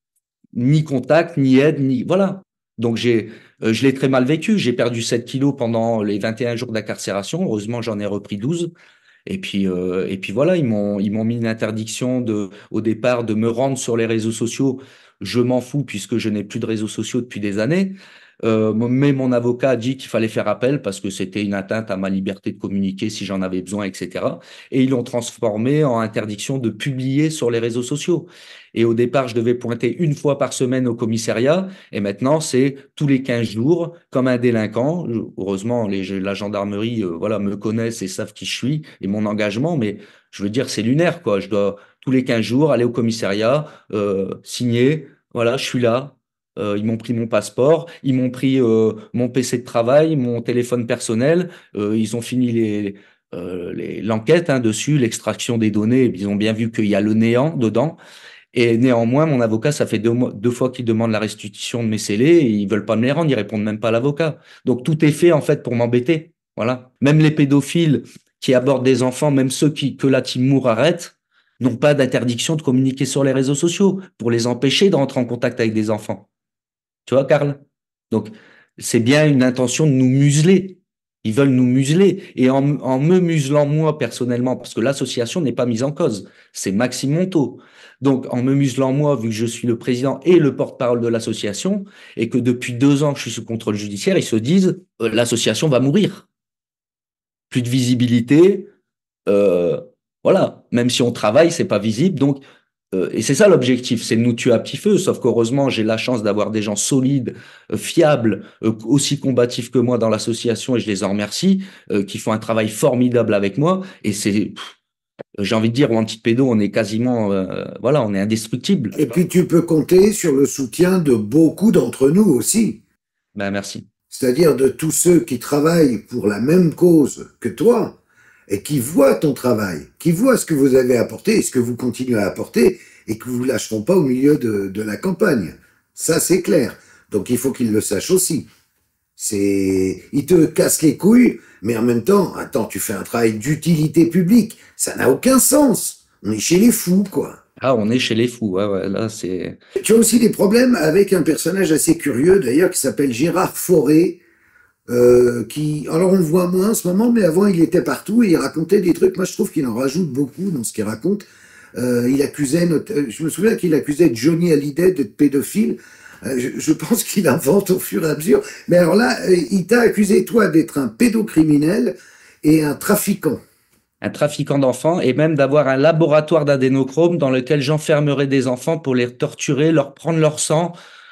ni contact, ni aide, ni voilà. Donc j'ai, euh, je l'ai très mal vécu. J'ai perdu sept kilos pendant les vingt et un jours d'incarcération. Heureusement, j'en ai repris douze. Et puis, euh, et puis voilà, ils m'ont, ils m'ont mis une interdiction de, au départ de me rendre sur les réseaux sociaux. Je m'en fous puisque je n'ai plus de réseaux sociaux depuis des années. Euh, mais mon avocat a dit qu'il fallait faire appel parce que c'était une atteinte à ma liberté de communiquer si j'en avais besoin, et cetera. Et ils l'ont transformé en interdiction de publier sur les réseaux sociaux. Et au départ, je devais pointer une fois par semaine au commissariat. Et maintenant, c'est tous les quinze jours, comme un délinquant. Heureusement, les, la gendarmerie, euh, voilà, me connaissent et savent qui je suis et mon engagement. Mais je veux dire, c'est lunaire, quoi. Je dois tous les quinze jours aller au commissariat, euh, signer. Voilà, je suis là. Euh, ils m'ont pris mon passeport, ils m'ont pris euh, mon P C de travail, mon téléphone personnel. Euh, ils ont fini les, euh, les- l'enquête hein, dessus, l'extraction des données. Ils ont bien vu qu'il y a le néant dedans. Et néanmoins, mon avocat, ça fait deux, mois- deux fois qu'il demande la restitution de mes scellés et ils veulent pas me les rendre, ils répondent même pas à l'avocat. Donc tout est fait en fait pour m'embêter. Voilà. Même les pédophiles qui abordent des enfants, même ceux qui que la team Moore arrête, n'ont pas d'interdiction de communiquer sur les réseaux sociaux pour les empêcher de rentrer en contact avec des enfants. Tu vois, Karl? Donc, c'est bien une intention de nous museler. Ils veulent nous museler. Et en, en me muselant moi personnellement, parce que l'association n'est pas mise en cause, c'est Maxime Montaut. Donc, en me muselant moi, vu que je suis le président et le porte-parole de l'association, et que depuis deux ans que je suis sous contrôle judiciaire, ils se disent, euh, l'association va mourir. Plus de visibilité, euh, voilà. Même si on travaille, c'est pas visible. Donc, euh, et c'est ça l'objectif, c'est de nous tuer à petit feu. Sauf qu'heureusement, j'ai la chance d'avoir des gens solides, euh, fiables, euh, aussi combatifs que moi dans l'association, et je les en remercie, euh, qui font un travail formidable avec moi. Et c'est, pff, j'ai envie de dire, au Antipédo, on est quasiment, euh, voilà, on est indestructible. Et puis tu peux compter sur le soutien de beaucoup d'entre nous aussi, Ben merci. c'est-à-dire de tous ceux qui travaillent pour la même cause que toi et qui voient ton travail, qui voient ce que vous avez apporté et ce que vous continuez à apporter et que vous ne lâcheront pas au milieu de, de la campagne. Ça, c'est clair. Donc il faut qu'ils le sachent aussi. C'est, ils te cassent les couilles, mais en même temps, attends, tu fais un travail d'utilité publique. Ça n'a aucun sens. On est chez les fous, quoi. Ah, on est chez les fous. Ouais, ouais, là, c'est. Tu as aussi des problèmes avec un personnage assez curieux, d'ailleurs, qui s'appelle Gérard Fauré, euh, qui, alors on le voit moins en ce moment, mais avant il était partout et il racontait des trucs. Moi, je trouve qu'il en rajoute beaucoup dans ce qu'il raconte. Euh, il accusait, notre, je me souviens qu'il accusait Johnny Hallyday d'être pédophile. Euh, je, je pense qu'il invente au fur et à mesure. Mais alors là, euh, il t'a accusé, toi, d'être un pédocriminel et un trafiquant. Un trafiquant d'enfants et même d'avoir un laboratoire d'adénochrome dans lequel j'enfermerais des enfants pour les torturer, leur prendre leur sang.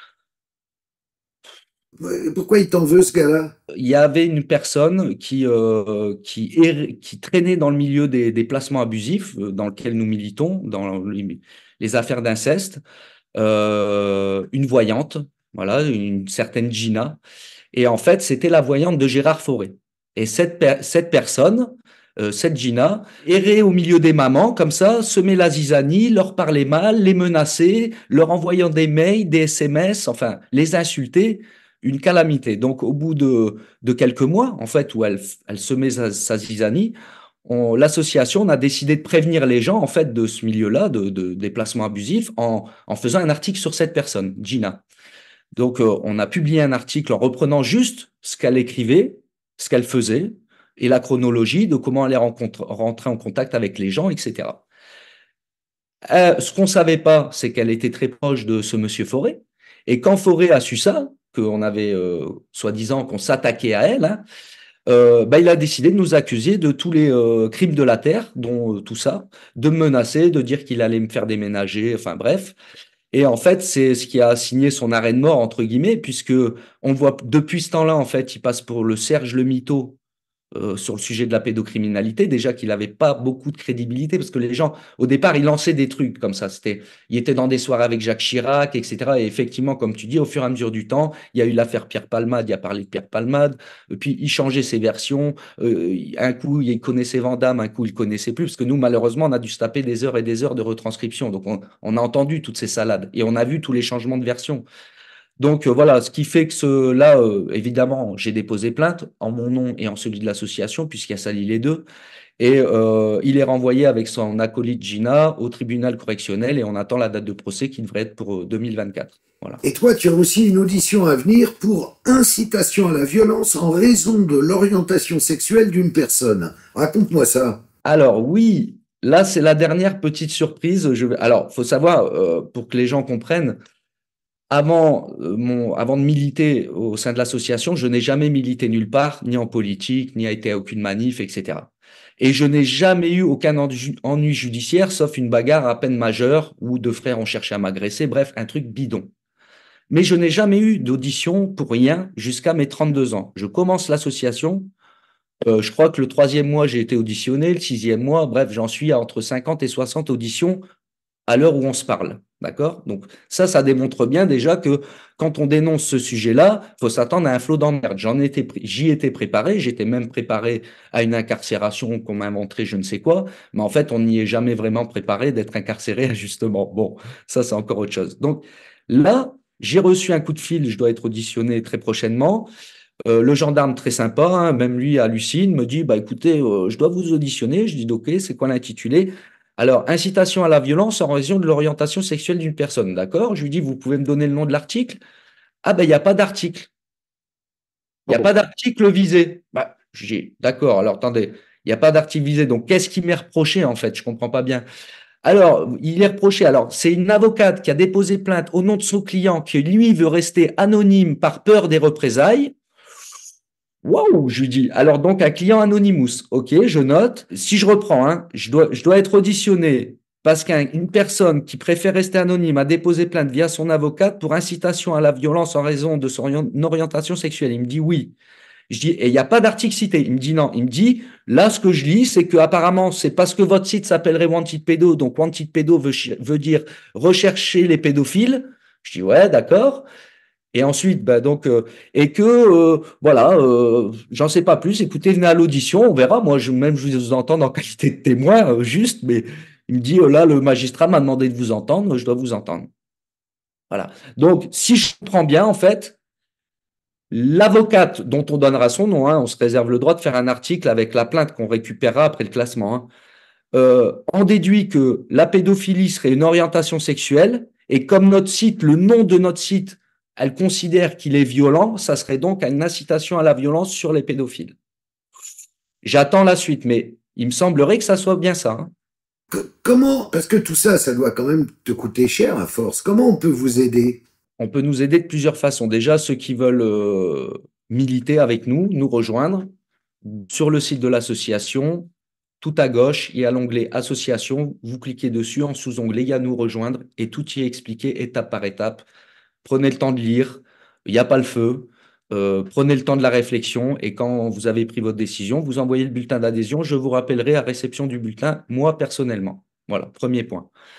Euh, Pourquoi il t'en veut, ce gars-là? Il y avait une personne qui, euh, qui, err- qui traînait dans le milieu des, des placements abusifs euh, dans lequel nous militons, dans les, les affaires d'inceste, euh, une voyante, voilà, une certaine Gina. Et en fait, c'était la voyante de Gérard Fauré. Et cette, per- cette personne, euh, cette Gina, errait au milieu des mamans, comme ça, semait la zizanie, leur parlait mal, les menaçait, leur envoyant des mails, des S M S, enfin, les insultait, une calamité. Donc, au bout de, de quelques mois, en fait, où elle, elle semait sa, sa zizanie, on- l'association a décidé de prévenir les gens, en fait, de ce milieu-là, de, de déplacements abusifs, en, en faisant un article sur cette personne, Gina. Donc, euh, on a publié un article en reprenant juste ce qu'elle écrivait, ce qu'elle faisait, et la chronologie de comment elle est rencontre- rentrée en contact avec les gens, et cetera. Euh, ce qu'on ne savait pas, c'est qu'elle était très proche de ce monsieur Forêt. Et quand Forêt a su ça, qu'on avait, euh, soi-disant, qu'on s'attaquait à elle, hein, euh, bah, il a décidé de nous accuser de tous les euh, crimes de la terre, dont euh, tout ça, de me menacer, de dire qu'il allait me faire déménager, enfin bref. Et en fait, c'est ce qui a signé son arrêt de mort, entre guillemets, puisque on le voit depuis ce temps-là, en fait, il passe pour le Serge le Mito euh, sur le sujet de la pédocriminalité. Déjà qu'il n'avait pas beaucoup de crédibilité, parce que les gens, au départ, ils lançaient des trucs comme ça. C'était, il était dans des soirées avec Jacques Chirac, et cetera. Et effectivement, comme tu dis, au fur et à mesure du temps, il y a eu l'affaire Pierre Palmade, il a parlé de Pierre Palmade, et puis il changeait ses versions. Euh, un coup, il connaissait Vandame, un coup, il connaissait plus, parce que nous, malheureusement, on a dû se taper des heures et des heures de retranscription. Donc, on, on a entendu toutes ces salades et on a vu tous les changements de version. Donc euh, voilà, ce qui fait que ce, là, euh, évidemment, j'ai déposé plainte en mon nom et en celui de l'association, puisqu'il a sali les deux. Et euh, il est renvoyé avec son acolyte Gina au tribunal correctionnel et on attend la date de procès qui devrait être pour euh, deux mille vingt-quatre. Voilà. Et toi, tu as aussi une audition à venir pour incitation à la violence en raison de l'orientation sexuelle d'une personne. Raconte-moi ça. Alors oui, là, c'est la dernière petite surprise. Je vais... Alors, faut savoir, euh, pour que les gens comprennent, avant, euh, mon, avant de militer au sein de l'association, je n'ai jamais milité nulle part, ni en politique, ni a été à aucune manif, et cetera. Et je n'ai jamais eu aucun ennu- ennui judiciaire, sauf une bagarre à peine majeure où deux frères ont cherché à m'agresser, bref, un truc bidon. Mais je n'ai jamais eu d'audition pour rien jusqu'à mes trente-deux ans. Je commence l'association, euh, je crois que le troisième mois, j'ai été auditionné, le sixième mois, bref, j'en suis à entre cinquante et soixante auditions à l'heure où on se parle. D'accord? Donc, ça, ça démontre bien déjà que quand on dénonce ce sujet-là, il faut s'attendre à un flot d'emmerde. J'en étais, j'y étais préparé, j'étais même préparé à une incarcération qu'on m'inventerait, je ne sais quoi, mais en fait, on n'y est jamais vraiment préparé d'être incarcéré, justement. Bon, ça, c'est encore autre chose. Donc, là, j'ai reçu un coup de fil, je dois être auditionné très prochainement. Euh, le gendarme très sympa, hein, même lui hallucine, me dit, bah écoutez, euh, je dois vous auditionner. Je dis, ok, c'est quoi l'intitulé? Alors, incitation à la violence en raison de l'orientation sexuelle d'une personne, d'accord? Je lui dis, vous pouvez me donner le nom de l'article? Ah ben, il n'y a pas d'article. Il n'y a pas d'article visé. Bah, je dis, d'accord, alors attendez, il n'y a pas d'article visé, donc qu'est-ce qui m'est reproché en fait? Je comprends pas bien. Alors, il est reproché, alors c'est une avocate qui a déposé plainte au nom de son client qui, lui, veut rester anonyme par peur des représailles. Waouh, je lui dis. Alors donc un client Anonymous. Ok, je note. Si je reprends, hein, je dois, je dois être auditionné parce qu'une personne qui préfère rester anonyme a déposé plainte via son avocate pour incitation à la violence en raison de son orientation sexuelle. Il me dit oui. Je dis, et il n'y a pas d'article cité. Il me dit non. Il me dit, là, ce que je lis, c'est que apparemment, c'est parce que votre site s'appellerait Wanted Pédo, donc Wanted Pédo veut, veut dire rechercher les pédophiles. Je dis, ouais, d'accord. Et ensuite, bah donc, euh, et que euh, voilà, euh, j'en sais pas plus. Écoutez, venez à l'audition, on verra. Moi, je, même je vous entends en qualité de témoin, euh, juste, mais il me dit euh, là, le magistrat m'a demandé de vous entendre, je dois vous entendre. Voilà. Donc, si je comprends bien, en fait, l'avocate dont on donnera son nom, hein, on se réserve le droit de faire un article avec la plainte qu'on récupérera après le classement, hein, euh, en déduit que la pédophilie serait une orientation sexuelle, et comme notre site, le nom de notre site, elle considère qu'il est violent, ça serait donc une incitation à la violence sur les pédophiles. J'attends la suite, mais il me semblerait que ça soit bien ça. Hein. Comment, parce que tout ça, ça doit quand même te coûter cher à force. Comment on peut vous aider? On peut nous aider de plusieurs façons. Déjà, ceux qui veulent euh, militer avec nous, nous rejoindre, sur le site de l'association, tout à gauche, il y a l'onglet Association. Vous cliquez dessus, en sous-onglet, il y a Nous rejoindre et tout y est expliqué étape par étape. Prenez le temps de lire, il n'y a pas le feu. Euh, prenez le temps de la réflexion et quand vous avez pris votre décision, vous envoyez le bulletin d'adhésion. Je vous rappellerai à réception du bulletin, moi personnellement. Voilà, premier point.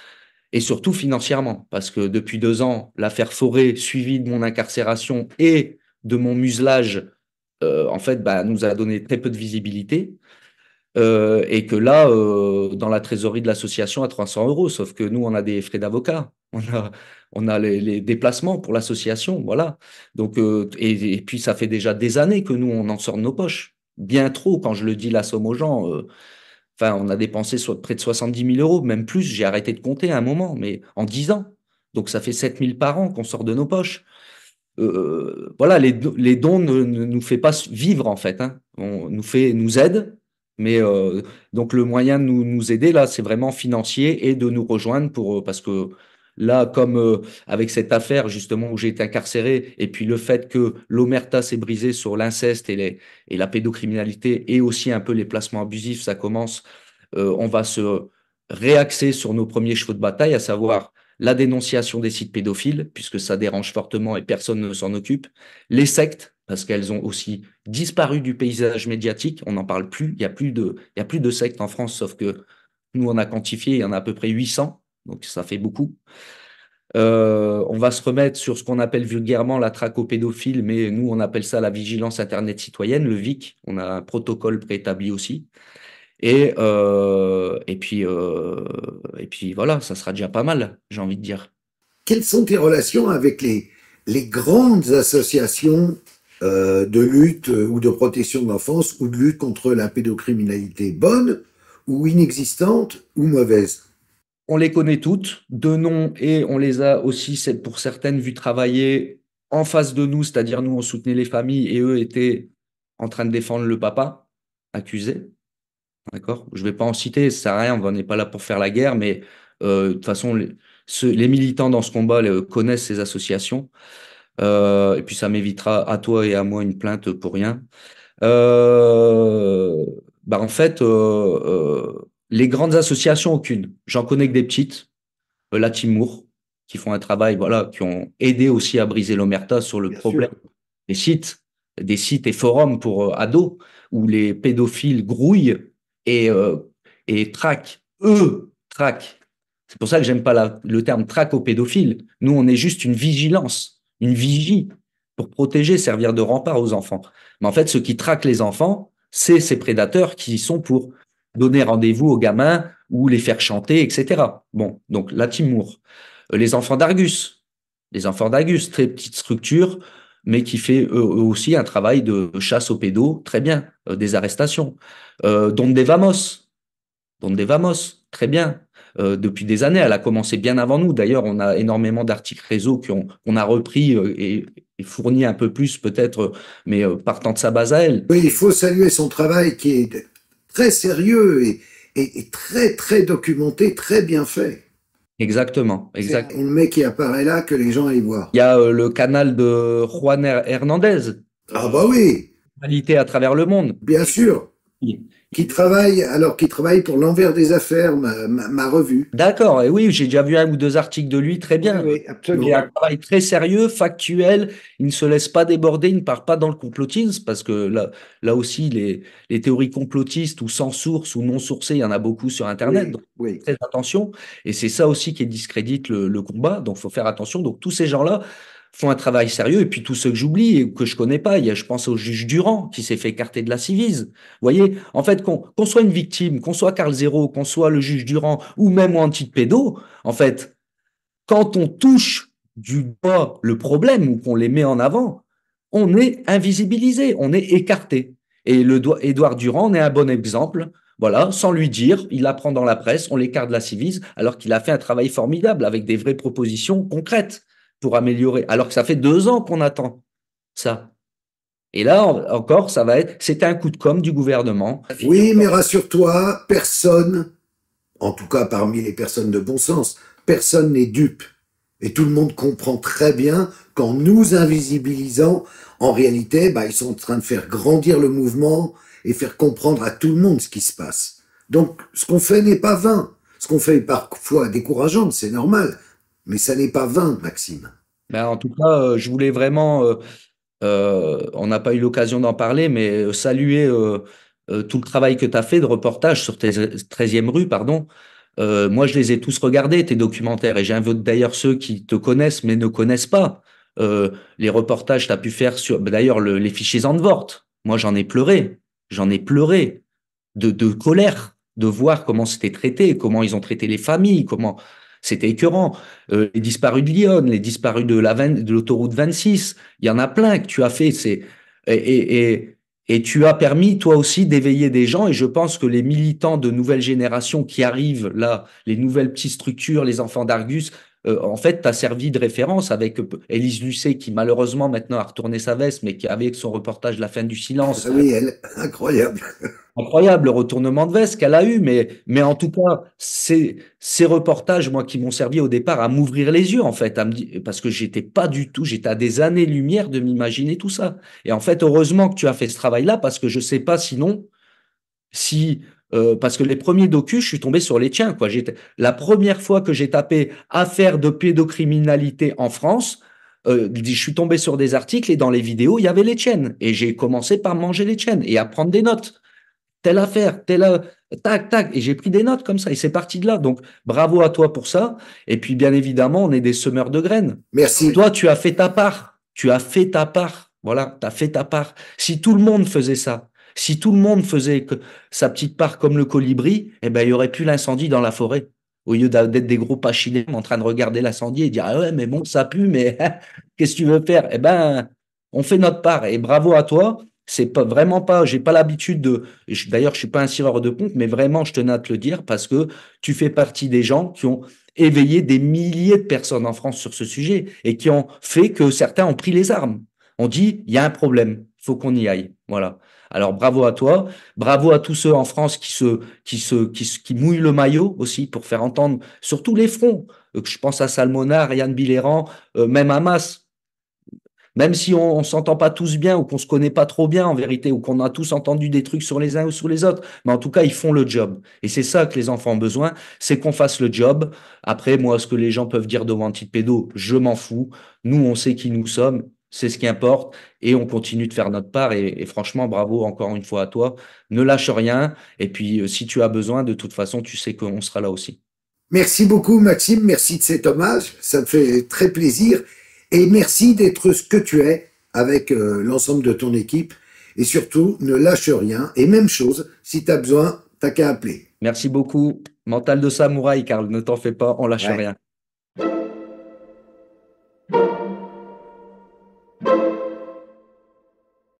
et surtout financièrement, parce que depuis deux ans, l'affaire Forêt, suivie de mon incarcération et de mon muselage, euh, en fait, bah, nous a donné très peu de visibilité. Euh, et que là, euh, dans la trésorerie de l'association, à trois cents euros, sauf que nous, on a des frais d'avocat, on a, on a les, les déplacements pour l'association, voilà. Donc, euh, et, et puis, ça fait déjà des années que nous, on en sort de nos poches. Bien trop, quand je le dis la somme aux gens. euh, Enfin, on a dépensé soit près de soixante-dix mille euros, même plus. J'ai arrêté de compter à un moment, mais en dix ans. Donc, ça fait sept mille par an qu'on sort de nos poches. Euh, voilà, les, do- les dons ne, ne nous fait pas vivre, en fait, hein. On nous fait, nous aide, mais euh, donc le moyen de nous, nous aider, là, c'est vraiment financier et de nous rejoindre pour, euh, parce que là, comme euh, avec cette affaire, justement, où j'ai été incarcéré, et puis le fait que l'omerta s'est brisée sur l'inceste et, les, et la pédocriminalité et aussi un peu les placements abusifs, ça commence, euh, on va se réaxer sur nos premiers chevaux de bataille, à savoir la dénonciation des sites pédophiles, puisque ça dérange fortement et personne ne s'en occupe, les sectes, parce qu'elles ont aussi disparu du paysage médiatique, on n'en parle plus, il n'y a plus de, il y a plus de sectes en France, sauf que nous, on a quantifié, il y en a à peu près huit cents, donc ça fait beaucoup. Euh, on va se remettre sur ce qu'on appelle vulgairement la traque aux pédophiles, mais nous, on appelle ça la vigilance Internet citoyenne, le V I C. On a un protocole préétabli aussi. Et, euh, et puis, euh, et puis voilà, ça sera déjà pas mal, j'ai envie de dire. Quelles sont tes relations avec les, les grandes associations euh, de lutte euh, ou de protection de l'enfance ou de lutte contre la pédocriminalité, bonnes ou inexistantes ou mauvaises? On les connaît toutes de nom et on les a aussi, c'est pour certaines, vues travailler en face de nous, c'est-à-dire nous, on soutenait les familles et eux étaient en train de défendre le papa accusé. D'accord? Je ne vais pas en citer, ça sert à rien, on n'est pas là pour faire la guerre, mais euh, de toute façon, les, ceux- les militants dans ce combat les- connaissent ces associations. Euh, et puis ça m'évitera à toi et à moi une plainte pour rien. Euh, bah en fait, euh, euh, les grandes associations, aucune. J'en connais que des petites, euh, la Timour, qui font un travail, voilà, qui ont aidé aussi à briser l'omerta sur le Bien problème sûr. des sites, des sites et forums pour euh, ados, où les pédophiles grouillent et, euh, et traquent, eux, traquent. C'est pour ça que j'aime pas la- le terme traque aux pédophiles. Nous, on est juste une vigilance, une vigie pour protéger, servir de rempart aux enfants. Mais en fait, ceux qui traquent les enfants, c'est ces prédateurs qui y sont pour donner rendez-vous aux gamins ou les faire chanter, et cetera. Bon, donc la Timour. Euh, Les enfants d'Argus. Les enfants d'Argus, très petite structure, mais qui fait eux, eux aussi un travail de chasse aux pédos, très bien, euh, des arrestations. Euh, Donde Vamos. Donde Vamos, très bien. Euh, depuis des années, elle a commencé bien avant nous. D'ailleurs, on a énormément d'articles réseau qu'on qu'on a repris euh, et, et fourni un peu plus peut-être, euh, mais euh, partant de sa base à elle. Oui, il faut saluer son travail qui est très sérieux et, et, et très très documenté, très bien fait. Exactement, C'est exact. le mec qui apparaît là que les gens aillent Il voir. y a euh, le canal de Juan Hernandez, Ah bah oui, Humanité à travers le monde. bien sûr. Qui travaille, alors qui travaille pour l'envers des affaires, ma, ma, ma revue. D'accord, et oui, j'ai déjà vu un ou deux articles de lui, très Oui, bien. oui, Il a absolument. un travail très sérieux, factuel, il ne se laisse pas déborder, il ne part pas dans le complotisme, parce que là, là aussi, les, les théories complotistes ou sans source ou non sourcées, il y en a beaucoup sur Internet, Oui, donc oui. très attention. Et c'est ça aussi qui discrédite le, le combat, donc il faut faire attention. Donc tous ces gens-là font un travail sérieux, et puis tous ceux que j'oublie et que je connais pas, il y a, je pense au juge Durand, qui s'est fait écarter de la Civise. Vous voyez, en fait, qu'on qu'on soit une victime, qu'on soit Carl Zéro, qu'on soit le juge Durand ou même moi, anti-pédo, en fait, quand on touche du doigt le problème ou qu'on les met en avant, on est invisibilisé, on est écarté. Et le doigt, Édouard Durand en est un bon exemple. Voilà, sans lui dire, il apprend dans la presse, on l'écarte de la Civise, alors qu'il a fait un travail formidable avec des vraies propositions concrètes pour améliorer. Alors que ça fait deux ans qu'on attend ça. Et là, encore, ça va être, c'était un coup de com' du gouvernement. Oui, mais rassure-toi, personne, en tout cas parmi les personnes de bon sens, personne n'est dupe. Et tout le monde comprend très bien qu'en nous invisibilisant, en réalité, bah, ils sont en train de faire grandir le mouvement et faire comprendre à tout le monde ce qui se passe. Donc, ce qu'on fait n'est pas vain. Ce qu'on fait est parfois décourageant, c'est normal. Mais ça n'est pas vain, Maxime. Ben, en tout cas, euh, je voulais vraiment, euh, euh, on n'a pas eu l'occasion d'en parler, mais euh, saluer euh, euh, tout le travail que tu as fait de reportage sur tes- treizième rue, pardon. Euh, moi, je les ai tous regardés, tes documentaires, et j'invite d'ailleurs ceux qui te connaissent mais ne connaissent pas. Euh, les reportages que tu as pu faire sur, bah, d'ailleurs, le- les fichiers Zandvoort. Moi, j'en ai pleuré. J'en ai pleuré de, de colère de voir comment c'était traité, comment ils ont traité les familles, comment c'était écœurant. Euh, les disparus de Lyon, les disparus de la vingt de l'autoroute vingt-six, il y en a plein que tu as fait. C'est, et, et, et, et tu as permis, toi aussi, d'éveiller des gens. Et je pense que les militants de nouvelle génération qui arrivent là, les nouvelles petites structures, les enfants d'Argus, euh, en fait, tu as servi de référence avec euh, Élise Lucet, qui malheureusement maintenant a retourné sa veste, mais qui, avec son reportage La fin du silence, Ah oui, elle, incroyable. incroyable le retournement de veste qu'elle a eu, mais, mais en tout cas, c'est ces reportages, moi, qui m'ont servi au départ à m'ouvrir les yeux, en fait, à me dire, parce que j'étais pas du tout, j'étais à des années-lumière de m'imaginer tout ça. Et en fait, heureusement que tu as fait ce travail-là, parce que je sais pas sinon, si, euh, parce que les premiers docus, je suis tombé sur les tiens, quoi. J'étais, la première fois que j'ai tapé affaire de pédocriminalité en France, euh, je suis tombé sur des articles et dans les vidéos, il y avait les tiennes. Et j'ai commencé par manger les tiennes et à prendre des notes telle affaire, telle, euh, tac, tac. Et j'ai pris des notes comme ça. Et c'est parti de là. Donc, bravo à toi pour ça. Et puis, bien évidemment, on est des semeurs de graines. Merci. Toi, tu as fait ta part. Tu as fait ta part. Voilà, tu as fait ta part. Si tout le monde faisait ça, si tout le monde faisait que sa petite part comme le colibri, eh ben, il y aurait plus l'incendie dans la forêt. Au lieu d'a- d'être des gros pachilèmes en train de regarder l'incendie et dire, ah ouais, mais bon, ça pue, mais qu'est-ce que tu veux faire? Eh ben, on fait notre part. Et bravo à toi. C'est pas vraiment pas, j'ai pas l'habitude de, je- d'ailleurs, je suis pas un tireur de pompe, mais vraiment, je tenais à te le dire parce que tu fais partie des gens qui ont éveillé des milliers de personnes en France sur ce sujet et qui ont fait que certains ont pris les armes. On dit, il y a un problème, il faut qu'on y aille. Voilà. Alors, bravo à toi. Bravo à tous ceux en France qui se, qui se, qui, se- qui mouillent le maillot aussi pour faire entendre sur tous les fronts. Euh, Je pense à Salmona, Yann Biléran, euh, même Hamas. Même si on, on s'entend pas tous bien ou qu'on se connaît pas trop bien en vérité ou qu'on a tous entendu des trucs sur les uns ou sur les autres, mais en tout cas ils font le job. Et c'est ça que les enfants ont besoin, c'est qu'on fasse le job. Après, moi, ce que les gens peuvent dire devant un petit pédo, je m'en fous. Nous, on sait qui nous sommes, c'est ce qui importe, et on continue de faire notre part. Et, et franchement, bravo encore une fois à toi. Ne lâche rien. Et puis, euh, si tu as besoin, de toute façon, tu sais qu'on sera là aussi. Merci beaucoup, Maxime. Merci de cet hommage. Ça me fait très plaisir. Et merci d'être ce que tu es avec euh, l'ensemble de ton équipe. Et surtout, ne lâche rien. Et même chose, si tu as besoin, t'as qu'à appeler. Merci beaucoup. Mental de samouraï, Karl, ne t'en fais pas, on lâche Ouais. rien.